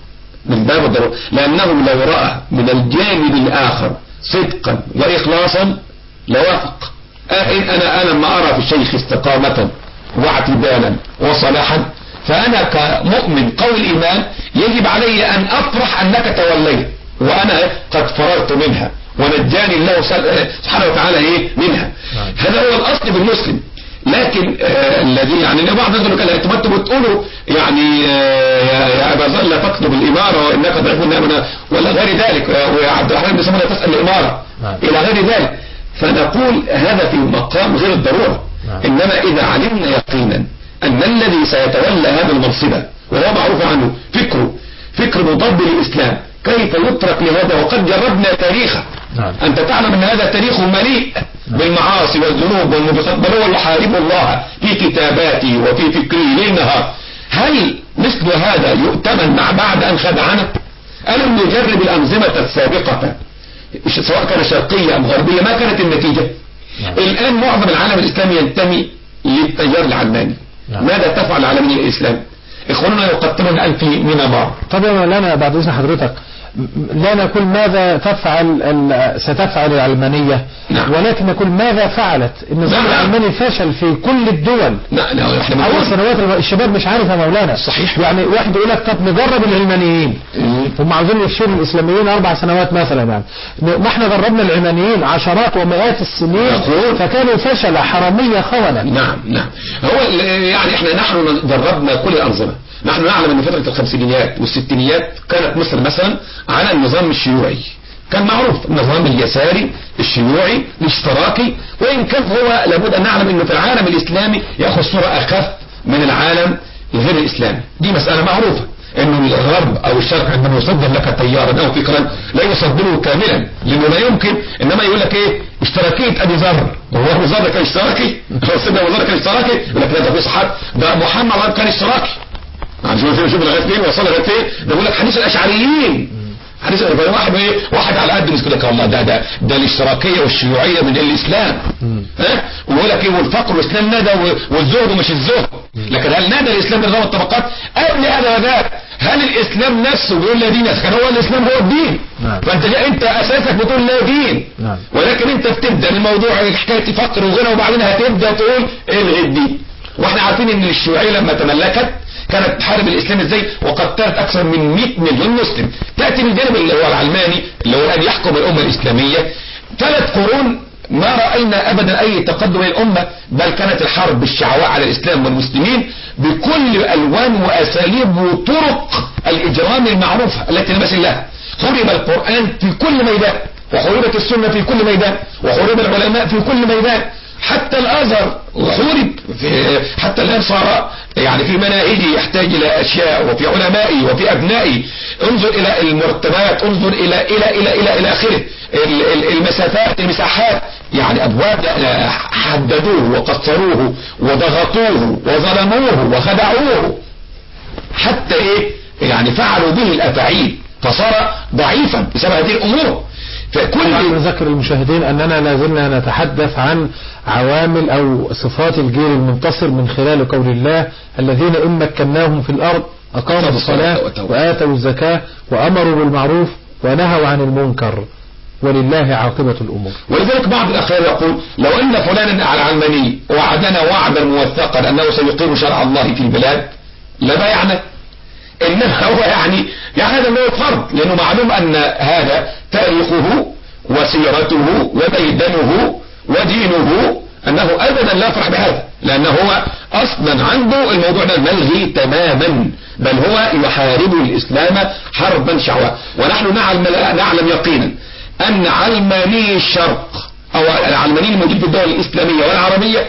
Speaker 2: لأنه لو رأى من الجانب الآخر صدقا وإخلاصا لوافق. أنا لما أرى في الشيخ استقامة واعتدالا وصلاحا فأنا كمؤمن قوي الإيمان يجب علي أن أفرح أنك توليت وأنا قد فررت منها ونجاني الله سبحانه وتعالى منها. هذا هو الأصل بالمسلم. لكن الذي يعني بعض الناس يقولوا انتم بتقولوا يعني يا ابا ذر لا تطلب الاماره وانك ضعيف ولا غير ذلك، ويا عبد الرحمن بن سمره تسال الاماره الى غير ذلك. فنقول هذا في مقام غير الضروره. انما اذا علمنا يقينا ان الذي سيتولى هذا المنصب وهو معروف عنه فكر مضاد للاسلام كيف يترك لهذا وقد جربنا تاريخه. أنت تعلم أن هذا تاريخ مليء بالمعاصي والذنوب والموبقات، بل هو يحارب الله في كتاباته وفي فكره ليل نهار. هل مثل هذا يؤتمن بعد أن خدعنا؟ ألم نجرب الأنظمة السابقة سواء كان شرقية أم غربية ما كانت النتيجة؟ الآن معظم العالم الإسلامي ينتمي للتيار العلماني. ماذا تفعل العالمين الإسلام؟ إخواننا يقتلون الآن في مينامار.
Speaker 1: طبعا لنا بعد إذن حضرتك لا نقول ماذا ستفعل العلمانية، ولكن نقول ماذا فعلت. النظام العلماني فشل في كل الدول. أول سنوات الشباب مش عارف يا مولانا.
Speaker 2: صحيح.
Speaker 1: يعني واحد يقول لك طب نجرب العلمانيين، هم عاوزين يفشلوا الإسلاميين 4 سنوات مثلا. يعني ما احنا دربنا العلمانيين عشرات ومئات السنين فكانوا فشل حرامية خونة.
Speaker 2: نعم هو يعني نحن دربنا كل الأنظمة. نحن نعلم أن فترة الخمسينيات والستينيات كانت مصر مثلا على النظام الشيوعي، كان معروف النظام اليساري الشيوعي الاشتراكي، وإن كان هو لابد أن نعلم أنه في العالم الإسلامي يأخذ صورة أخف من العالم غير الإسلامي، دي مسألة معروفة. انه الغرب او الشرق عندما يصدر لك تيارا او فكرا لا يصدره كاملا، لانه لا يمكن، انما يقول لك ايه اشتراكيه ابي ذر، هو ابو ذر كان اشتراكي؟ هو سيدنا ابو ذر كان اشتراكي؟ يقول لك لا ده في صحابه، ده محمد كان اشتراكي. شوف لغايه فين وصل، لغايه فين؟ ده بيقول لك حديث الاشعريين، حديث واحد ايه، واحد على قد مسك لك الله ده الاشتراكيه والشيوعيه من الاسلام، ها، ويقول لك ايه والفقر والاسلام نادى والزهد ومش الزهد، لكن هل نادى الاسلام بنظام الطبقات؟ قبل هذا وذاك هل الاسلام نفسه بيقول لا دين؟ كان هو الاسلام هو الدين. فانت انت اساسك بتقول لا دين، ولكن انت بتبدا الموضوع حكايه فقر وغنى وبعدين هتبدا تقول الغي الدين. واحنا عارفين ان الشيوعيه لما تملكت كانت تحارب الاسلام ازاي، وقتلت اكثر من 100 مليون مسلم. تاتي من الجانب اللي هو العلماني اللي هو الان يحكم الامه الاسلاميه 3 قرون ما راينا ابدا اي تقدم للامه، بل كانت الحرب بالشعواء على الاسلام والمسلمين بكل الوان واساليب وطرق الاجرام المعروفه التي نمثل لها. حرم القران في كل ميدان، وحرمت السنه في كل ميدان، وحرم العلماء في كل ميدان، حتى الازهر حورب، حتى الان صار يعني في مناهجي يحتاج الى اشياء، وفي علمائي وفي ابنائي. انظر الى المرتبات، انظر الى الى الى الى الى اخره، المسافات، المساحات، يعني ابواب حددوه وقصروه وضغطوه وظلموه وخدعوه، حتى ايه يعني فعلوا به الافاعيل، فصار ضعيفا بسبب هذه الامور.
Speaker 1: فكل نذكر المشاهدين أننا لازلنا نتحدث عن عوامل أو صفات الجيل المنتصر من خلال قول الله: الذين إن مكناهم في الأرض أقاموا الصلاة وآتوا الزكاة وأمروا بالمعروف ونهوا عن المنكر ولله عاقبة الأمور.
Speaker 2: ولذلك بعض الأخيار يقول: لو أن فلانا العلماني وعدنا وعدا موثقا أنه سيقيم شرع الله في البلاد لبايعنا، إنما هو يعني هذا هو الفرق، لأنه معلوم أن هذا تاريخه وسيرته وميدانه ودينه، أنه أبدا لا يفرح بهذا، لأنه هو أصلا عنده الموضوع ده ملغي تماما، بل هو يحارب الإسلام حربا شعواء. ونحن نعلم يقينا أن علماني الشرق أو العلماني الموجود في الدول الإسلامية والعربية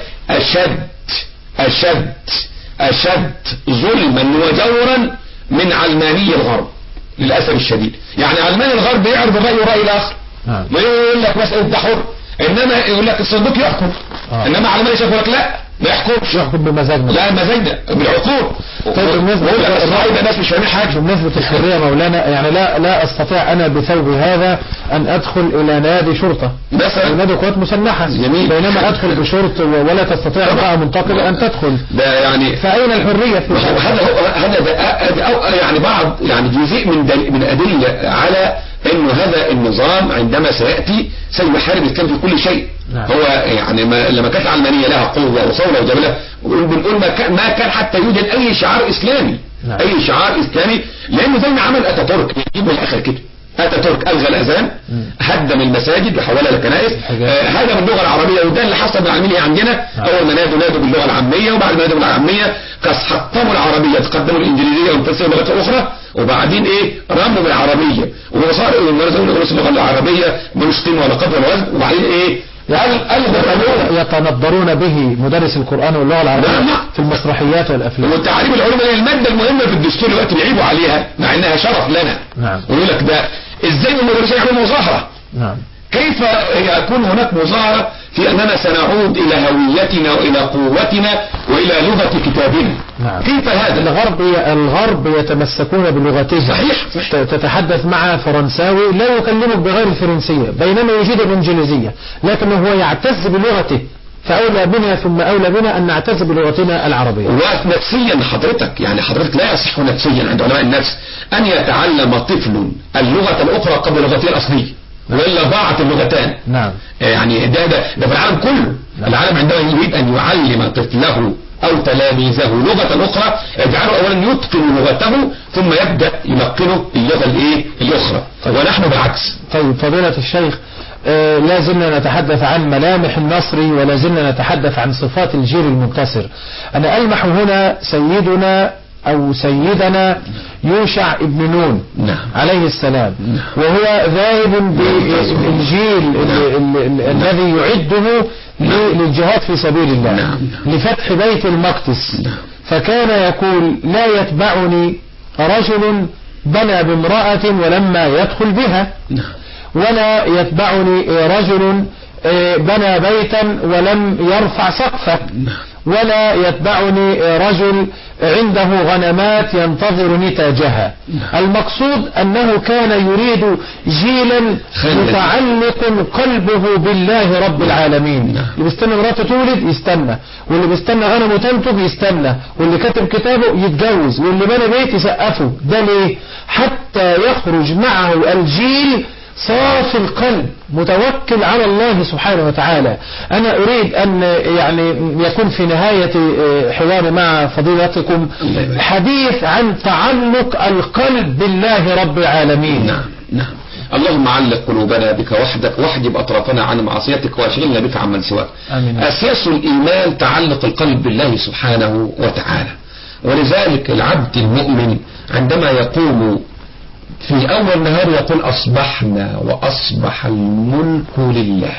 Speaker 2: أشد ظلما وجورا من علماني الغرب للأسف الشديد. يعني علماني الغرب يعرض الرأي ورأي الآخر، ويقول لك مسألة ده حر، إنما يقول لك الصندوق يحكم، إنما علماني يقول لك لا ما يحكمش،
Speaker 1: يحكم بمزاجنا،
Speaker 2: لا مزاجنا بالعقول.
Speaker 1: طيب بالنسبة
Speaker 2: الناس مش فاهمين حاجة.
Speaker 1: بالنسبة للحرية مولانا، يعني لا استطيع انا بثوب هذا ان ادخل الى نادي شرطة
Speaker 2: مثلا
Speaker 1: او نادي قوات مسلحة، بينما ادخل بشرط ولا تستطيع امرأة منتقبة ان تدخل،
Speaker 2: ده يعني
Speaker 1: فاين الحرية في
Speaker 2: هذا يعني بعض يعني جزء من أدلة على انه هذا النظام عندما سيأتي سيحارب الإسلام في كل شيء. هو يعني لما كانت العلمانية لها قوة وصولة وجبلة، بنقول ما كان حتى يوجد اي شعار اسلامي، اي شعار اسلامي، لانه زي ما عمل اتاتورك يجيب من الاخر كده. اتاتورك الغى الاذان، هدم المساجد وحولها الى كنائس، هذا من اللغه العربيه، وده اللي حصل بالعلمانيه عندنا. اول ما نادوا باللغه العاميه، وبعد ما نادوا باللغه العاميه حطموا العربيه، تقدموا الانجليزيه والفرنسيه ولغات اخرى، وبعدين ايه رموا بالعربيه، وصار اللغه العربيه ملوش قيمه ولا قدر ولا وزن، وبعدين ايه
Speaker 1: يتنظرون به مدرس القرآن واللغة العربية في المسرحيات والأفلام.
Speaker 2: والتعريب العلوم هي المادة المهمة في الدستور الوقت بيعيبوا عليها مع انها شرف لنا. ويقول لك ده ازاي المدرسين يعملوا مظاهرة؟ كيف يكون هناك مظاهرة في اننا سنعود الى هويتنا والى قوتنا والى لغة كتابنا؟ كيف هذا؟
Speaker 1: الغرب يتمسكون بلغتهم.
Speaker 2: صحيح.
Speaker 1: تتحدث مع فرنساوي لا يكلمك بغير الفرنسية، بينما يجيد الانجليزية، لكنه هو يعتز بلغته، فأولى بنا ثم أولى بنا أن نعتز بلغتنا العربية.
Speaker 2: ونفسيا حضرتك لا يصح نفسيا عند علماء النفس أن يتعلم طفل اللغة الأخرى قبل لغته الأصلية، وإلا ضاعت اللغتان. يعني ده في العالم كله. العالم عندما يريد أن يعلم طفله أو تلاميذه لغة أخرى يجعله أولا يتقن لغته ثم يبدأ يلقنه اللغة الأخرى. ونحن بالعكس.
Speaker 1: طيب فضيلة الشيخ، لا زلنا نتحدث عن ملامح النصر، ولا زلنا نتحدث عن صفات الجيل المنتصر. أنا ألمح هنا سيدنا يوشع ابن نون عليه السلام، وهو ذاهب بالجيل الذي يعده للجهاد في سبيل الله، لفتح بيت المقدس، فكان يقول: لا يتبعني رجل بنى بامرأة ولما يدخل بها، ولا يتبعني رجل بنى بيتا ولم يرفع سقفه، ولا يتبعني رجل عنده غنمات ينتظر نتاجها. المقصود أنه كان يريد جيلا متعلق قلبه بالله رب العالمين. اللي بيستنى مراته تولد يستنى، واللي بيستنى غنمه تنتج يستنى، واللي كتب كتابه يتجوز، واللي بنى بيت يسقفه. ده ليه؟ حتى يخرج معه الجيل صافي القلب متوكل على الله سبحانه وتعالى. أنا أريد أن يعني يكون في نهاية حواري مع فضيلتكم حديث عن تعلق القلب بالله رب العالمين.
Speaker 2: نعم. اللهم علق قلوبنا بك وحدك، واحجب أطرافنا عن معصيتك، واشغلنا بك عمن سواك. أساس الإيمان تعلق القلب بالله سبحانه وتعالى. ولذلك العبد المؤمن عندما يقوم في أول نهار يقول أصبحنا وأصبح الملك لله،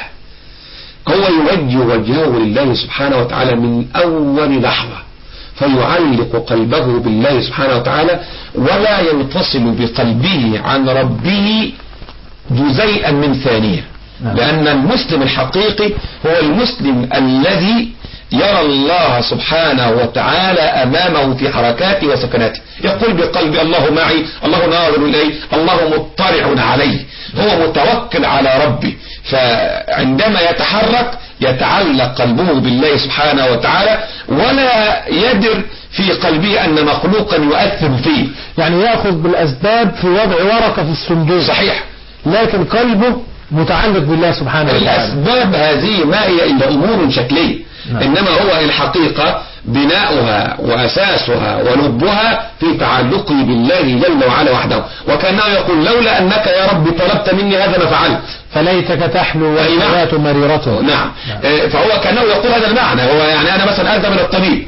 Speaker 2: هو يوجه وجهه لله سبحانه وتعالى من أول لحظة، فيعلق قلبه بالله سبحانه وتعالى، ولا ينفصل بقلبه عن ربه جزيئا من ثانية. لأن المسلم الحقيقي هو المسلم الذي يرى الله سبحانه وتعالى أمامه في حركاته وسكناته، يقول بقلبي الله معي، الله ناظر إلي، الله مطلع علي، هو متوكل على ربي. فعندما يتحرك يتعلق قلبه بالله سبحانه وتعالى، ولا يدر في قلبه أن مخلوقا يؤثر فيه.
Speaker 1: يعني يأخذ بالأسباب في وضع ورقة في الصندوق،
Speaker 2: صحيح،
Speaker 1: لكن قلبه متعلق بالله سبحانه وتعالى.
Speaker 2: الأسباب هذه ما هي إلا أمور شكلية، إنما هو الحقيقة بناؤها وأساسها ولبها في تعلقه بالله جل وعلا وحده. وكأنه يقول لولا أنك يا رب طلبت مني هذا ما فعلت،
Speaker 1: فليتك تحلو والحياة مريرة.
Speaker 2: نعم. فهو كأنه يقول هذا المعنى. هو يعني أنا مثلا أذهب إلى الطبيب،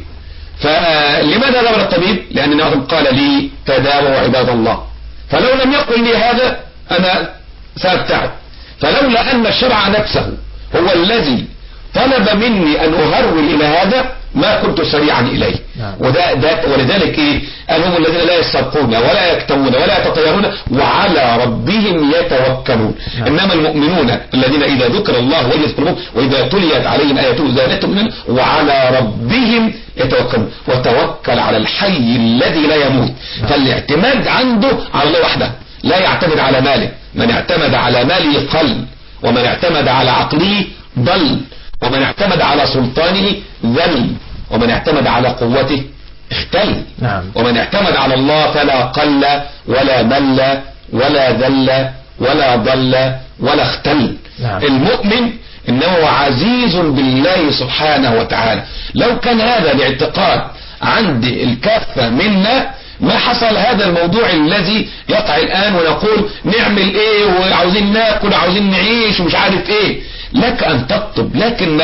Speaker 2: فلماذا أذهب إلى الطبيب؟ لأن النبي قال لي تداووا عباد الله، فلو لم يقل لي هذا أنا سأبتعد. فلولا أن الشرع نفسه هو الذي طلب مني أن أهرول إلى هذا ما كنت سريعا إليه. ولذلك هم الذين لا يسترقون ولا يكتمون ولا يتطيرون وعلى ربهم يتوكلون. إنما المؤمنون الذين إذا ذكر الله وجلت قلوبهم وإذا تليت عليهم آياته زادتهم وعلى ربهم يتوكلون. وتوكل على الحي الذي لا يموت. فالاعتماد عنده على الله وحده، لا يعتمد على ماله. من اعتمد على ماله قل، ومن اعتمد على عقله ضل، ومن اعتمد على سلطانه ذل، ومن اعتمد على قوته اختل. ومن اعتمد على الله فلا قل ولا مل ولا ذل ولا ضل ولا اختل. المؤمن انه عزيز بالله سبحانه وتعالى. لو كان هذا الاعتقاد عند الكافة منا ما حصل هذا الموضوع الذي يقع الآن ونقول نعمل ايه وعاوزين ناكل وعاوزين نعيش ومش عارف ايه. لك ان تطلب، لكن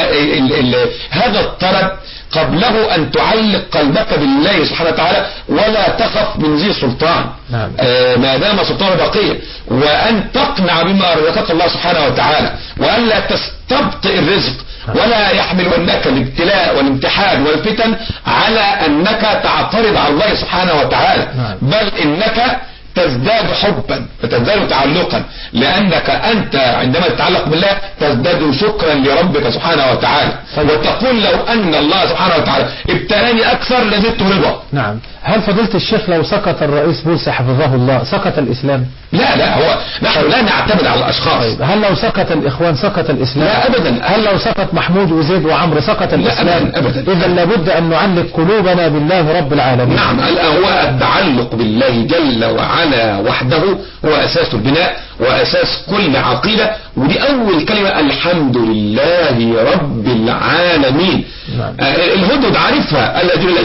Speaker 2: هذا الطلب قبله ان تعلق قلبك بالله سبحانه وتعالى ولا تخف من ذي سلطان ما دام سلطانه بقية، وان تقنع بما رزقك الله سبحانه وتعالى، وان لا تستبطئ الرزق ولا يحملنك الابتلاء والامتحان والفتن على انك تعترض على الله سبحانه وتعالى، بل انك تزداد حبا وتزداد تعلقا، لأنك أنت عندما تتعلق بالله تزداد شكرا لربك سبحانه وتعالى، وتقول لو أن الله سبحانه وتعالى ابتلاني أكثر لزدت رضا.
Speaker 1: نعم. هل فضيلة الشيخ لو سقط الرئيس مرسي حفظه الله سقط الإسلام؟
Speaker 2: لا هو نحن لا نعتمد على الأشخاص.
Speaker 1: هل لو سقط الإخوان سقط الإسلام؟
Speaker 2: لا أبدا.
Speaker 1: هل لو سقط محمود وزيد وعمرو سقط الإسلام؟
Speaker 2: لا أبدا.
Speaker 1: إذا لابد أن نعلق قلوبنا بالله رب العالمين.
Speaker 2: نعم. هو التعلق بالله جل وعلا وحده هو أساس البناء وأساس كل عقيدة. ودي أول كلمة الحمد لله رب العالمين. الهدهد عارفها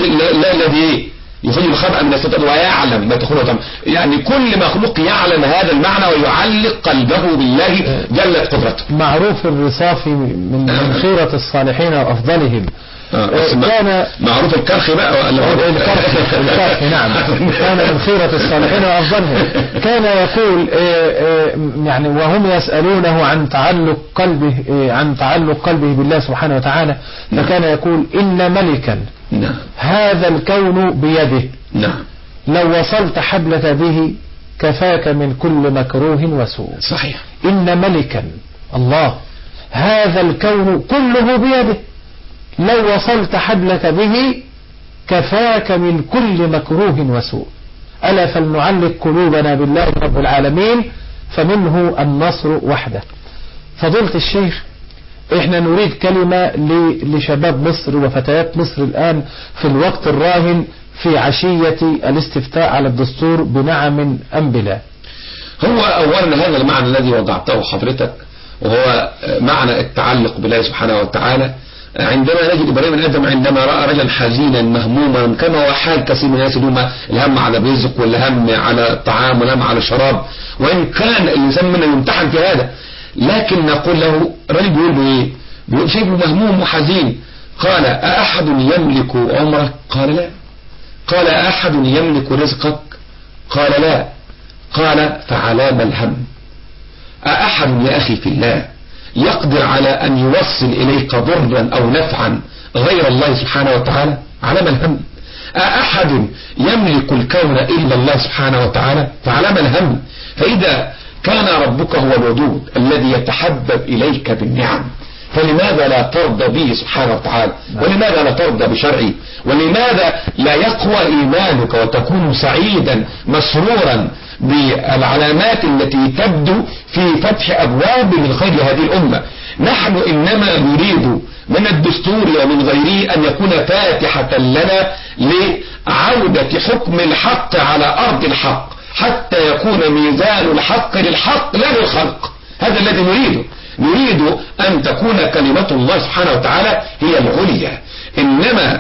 Speaker 2: الذي يخرج الخبأ من الستر ويعلم ما تخرج. يعني كل مخلوق يعلم هذا المعنى ويعلق قلبه بالله جلت قدرته.
Speaker 1: معروف الرصافي من خيرة الصالحين وأفضلهم.
Speaker 2: كان معروف الكرخ بقى
Speaker 1: الكرخ نعم. كان من خيرة الصالحين وأفضلهم. كان يقول يعني وهم يسألونه عن تعلق قلبه بالله سبحانه وتعالى، فكان يقول إن ملكا هذا الكون بيده لو وصلت حبلك به كفاك من كل مكروه وسوء.
Speaker 2: صحيح.
Speaker 1: إن ملكا الله هذا الكون كله بيده، لو وصلت حبلك به كفاك من كل مكروه وسوء. ألا فلنعلق قلوبنا بالله رب العالمين فمنه النصر وحده. فضيلة الشيخ، احنا نريد كلمة لشباب مصر وفتيات مصر الآن في الوقت الراهن في عشية الاستفتاء على الدستور بنعم أم بلا.
Speaker 2: هو أولا هذا المعنى الذي وضعته حضرتك وهو معنى التعلق بالله سبحانه وتعالى. عندما نجد إبراهيم بن آدم عندما رأى رجلا حزينا مهموما كما هو حال كثير من الناس اليوم، الهم على الرزق والهم على الطعام والهم على الشراب، وإن كان الإنسان منا يمتحن في هذا، لكن نقول له الرجل بيقول له إيه؟ بيقول شايفه مهموم وحزين. قال أأحد يملك عمرك؟ قال لا. قال أحد يملك رزقك؟ قال لا. قال فعلام الهم؟ أأحد يا أخي في الله يقدر على أن يوصل إليك ضرا أو نفعا غير الله سبحانه وتعالى؟ علام الهم. أأحد يملك الكون إلا الله سبحانه وتعالى؟ فعلام الهم. فإذا كان ربك هو الودود الذي يتحبب إليك بالنعم، فلماذا لا ترضى به سبحانه وتعالى؟ ولماذا لا ترضى بشرعه؟ ولماذا لا يقوى إيمانك وتكون سعيدا مسرورا بالعلامات التي تبدو في فتح أبواب من خير هذه الأمة؟ نحن إنما نريد من الدستور ومن غيره أن يكون فاتحة لنا لعودة حكم الحق على أرض الحق، حتى يكون ميزان الحق للحق لا للخلق. هذا الذي نريده. نريد أن تكون كلمة الله سبحانه وتعالى هي العليا. إنما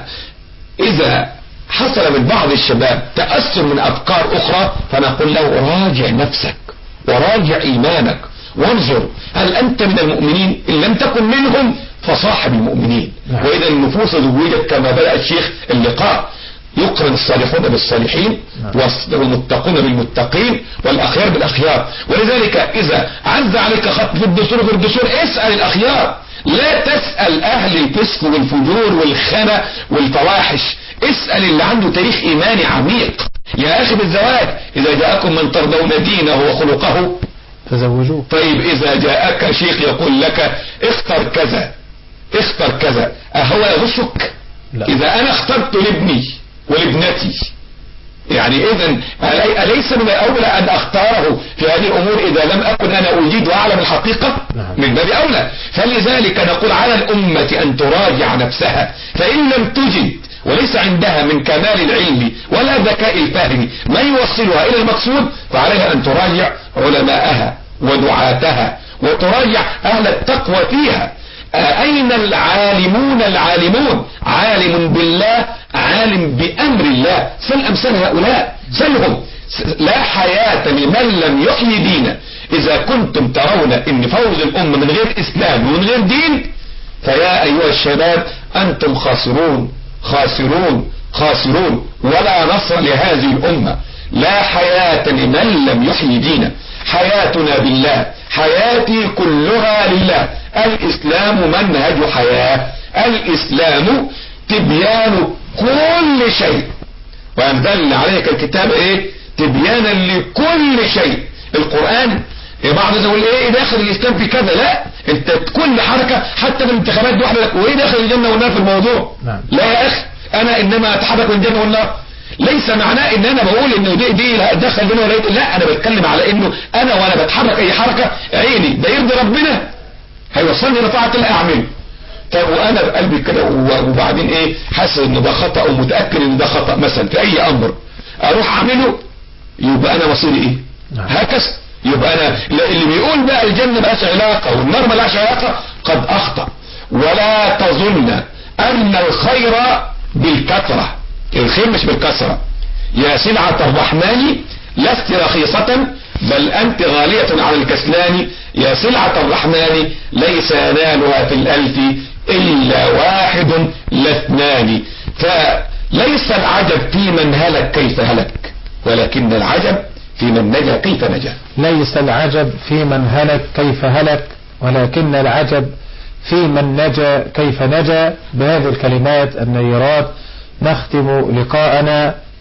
Speaker 2: إذا حصل من بعض الشباب تأثر من أفكار أخرى فنقول له راجع نفسك وراجع إيمانك وانظر هل أنت من المؤمنين؟ إن لم تكن منهم فصاحب المؤمنين. وإذا النفوس زوجت كما بدأ الشيخ اللقاء يقرن الصالحون بالصالحين والمتقون بالمتقين والأخيار بالأخيار. ولذلك إذا عز عليك خط في الدستور في الدستور اسأل الأخيار، لا تسأل أهل الفسق والفجور والخنا والفواحش، اسأل اللي عنده تاريخ إيماني عميق. يا أخي بالزواج إذا جاءكم من ترضون دينه وخلقه
Speaker 1: فزوجوه.
Speaker 2: طيب إذا جاءك شيخ يقول لك اختر كذا اختر كذا، أهو يغشك؟ لا. إذا أنا اخترت لابني ولابنتي يعني إذن أليس من الأولى أن أختاره في هذه الأمور إذا لم أكن أنا أجيد وأعلم الحقيقة؟ من باب أولى. فلذلك نقول على الأمة أن تراجع نفسها، فإن لم تجد وليس عندها من كمال العلم ولا ذكاء الفهم ما يوصلها إلى المقصود فعليها أن تراجع علماءها ودعاتها وتراجع أهل التقوى فيها. أين العالمون؟ العالمون عالم بالله عالم بأمر الله. سل أمثال هؤلاء سلهم. لا حياة لمن لم يحيي دينا. إذا كنتم ترون أن فوز الأمة من غير إسلام ومن غير دين فيا أيها الشباب أنتم خاسرون خاسرون خاسرون، ولا نصر لهذه الأمة. لا حياة لمن لم يحيي دينا. حياتنا بالله، حياتي كلها لله. الإسلام منهج حياة، الإسلام تبيان كل شيء، وأنزلنا عليك الكتاب إيه؟ تبيانا لكل شيء. القرآن بعض يقول إيه داخل الإسلام في كذا؟ لا، أنت كل حركة حتى في الانتخابات دي واحدة وإيه داخل الجنة والنار في الموضوع؟ لا يا أخي، أنا إنما أتحرك من الجنة والنار. ليس معناه ان انا بقول انه دي دخل بينه ولا لا، انا بتكلم على انه انا وانا بتحرك اي حركة عيني ده يرضي ربنا هيوصلني لطاعة الله اعمله. طب وانا بقلبي كده وبعدين ايه حاسس ان ده خطأ ومتأكد ان ده خطأ مثلا في اي امر اروح اعمله، يبقى انا مصيري ايه؟ هكذا. يبقى انا اللي بيقول بقى الجنة ملهاش علاقة والنار ملهاش علاقة قد اخطأ. ولا تظن ان الخير بالكثرة، الخير مش بالكثرة. يا سلعة الرحمن لست رخيصة بل أنت غالية على الكسلان. يا سلعة الرحمن ليس ينالها في الألف إلا واحد لا اثنان. فليس العجب في من هلك كيف هلك، ولكن العجب في من نجا كيف نجا.
Speaker 1: ليس العجب في من هلك كيف هلك، ولكن العجب في من نجا كيف نجا. بهذه الكلمات النيرات نختم لقاءنا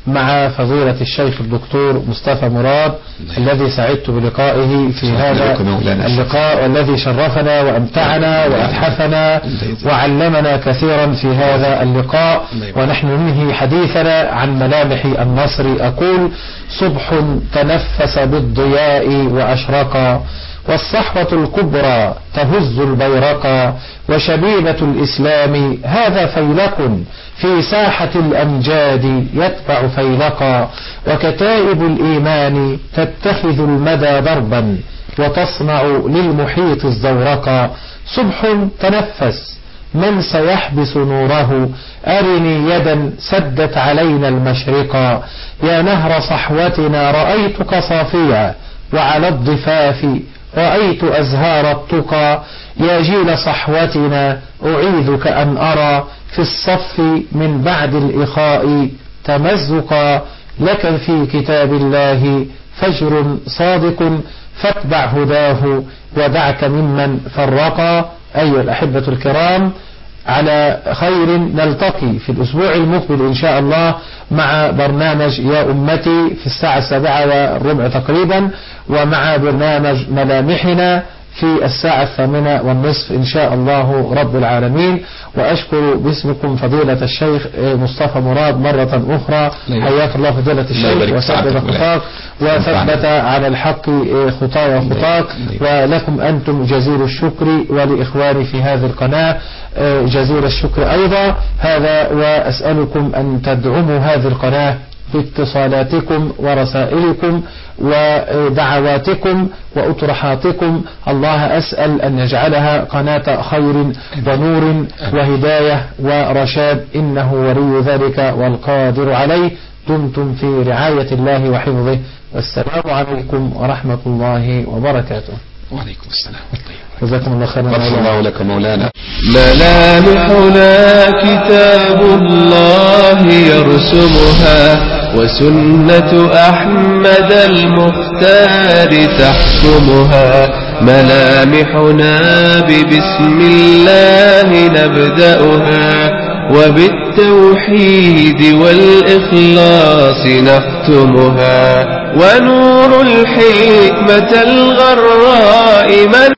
Speaker 1: مع فضيلة الشيخ الدكتور مصطفى مراد الذي سعدت بلقائه في هذا اللقاء، والذي شرفنا وأمتعنا وأتحفنا وعلمنا كثيرا في هذا اللقاء. ونحن ننهي حديثنا عن ملامح النصر. أقول: صبح تنفس بالضياء وأشرقا، والصحوة الكبرى تهز البيرقا، وشبيبة الإسلام هذا فيلق في ساحة الأمجاد يتبع فيلقا، وكتائب الإيمان تتخذ المدى ضربا وتصنع للمحيط الزورقا. صبح تنفس، من سيحبس نوره؟ أرني يدا سدت علينا المشرقا. يا نهر صحوتنا رأيتك صافيا، وعلى الضفاف رأيت أزهار التقى. يا جيل صحوتنا أعيذك أن أرى في الصف من بعد الإخاء تمزقا. لك في كتاب الله فجر صادق، فاتبع هداه ودعك ممن فرقا. أيها الأحبة الكرام، على خير نلتقي في الأسبوع المقبل إن شاء الله مع برنامج يا أمتي في الساعة 7:15 تقريبا، ومع برنامج ملامحنا في الساعة 8:30 إن شاء الله رب العالمين. وأشكر باسمكم فضيلة الشيخ مصطفى مراد مرة أخرى. حياك الله فضيلة الشيخ، وسدد خطاك وثبت على الحق خطايا وخطاك. ولكم أنتم جزيل الشكر، ولإخواني في هذه القناة جزيل الشكر أيضا. هذا وأسألكم أن تدعموا هذه القناة باتصالاتكم ورسائلكم ودعواتكم وأطروحاتكم. الله أسأل أن يجعلها قناة خير ونور وهداية ورشاد، إنه ولي ذلك والقادر عليه. دمتم في رعاية الله وحفظه، والسلام عليكم ورحمة الله وبركاته.
Speaker 2: وعليكم السلام.
Speaker 1: جزاكم الله خيرا.
Speaker 2: بارك الله لك مولانا.
Speaker 3: ملامحنا كتاب الله يرسمها، وسنة أحمد المختار تحكمها. ملامحنا ببسم الله نبدأها، وبالتوحيد والإخلاص نختمها. ونور الحكمة الغراء من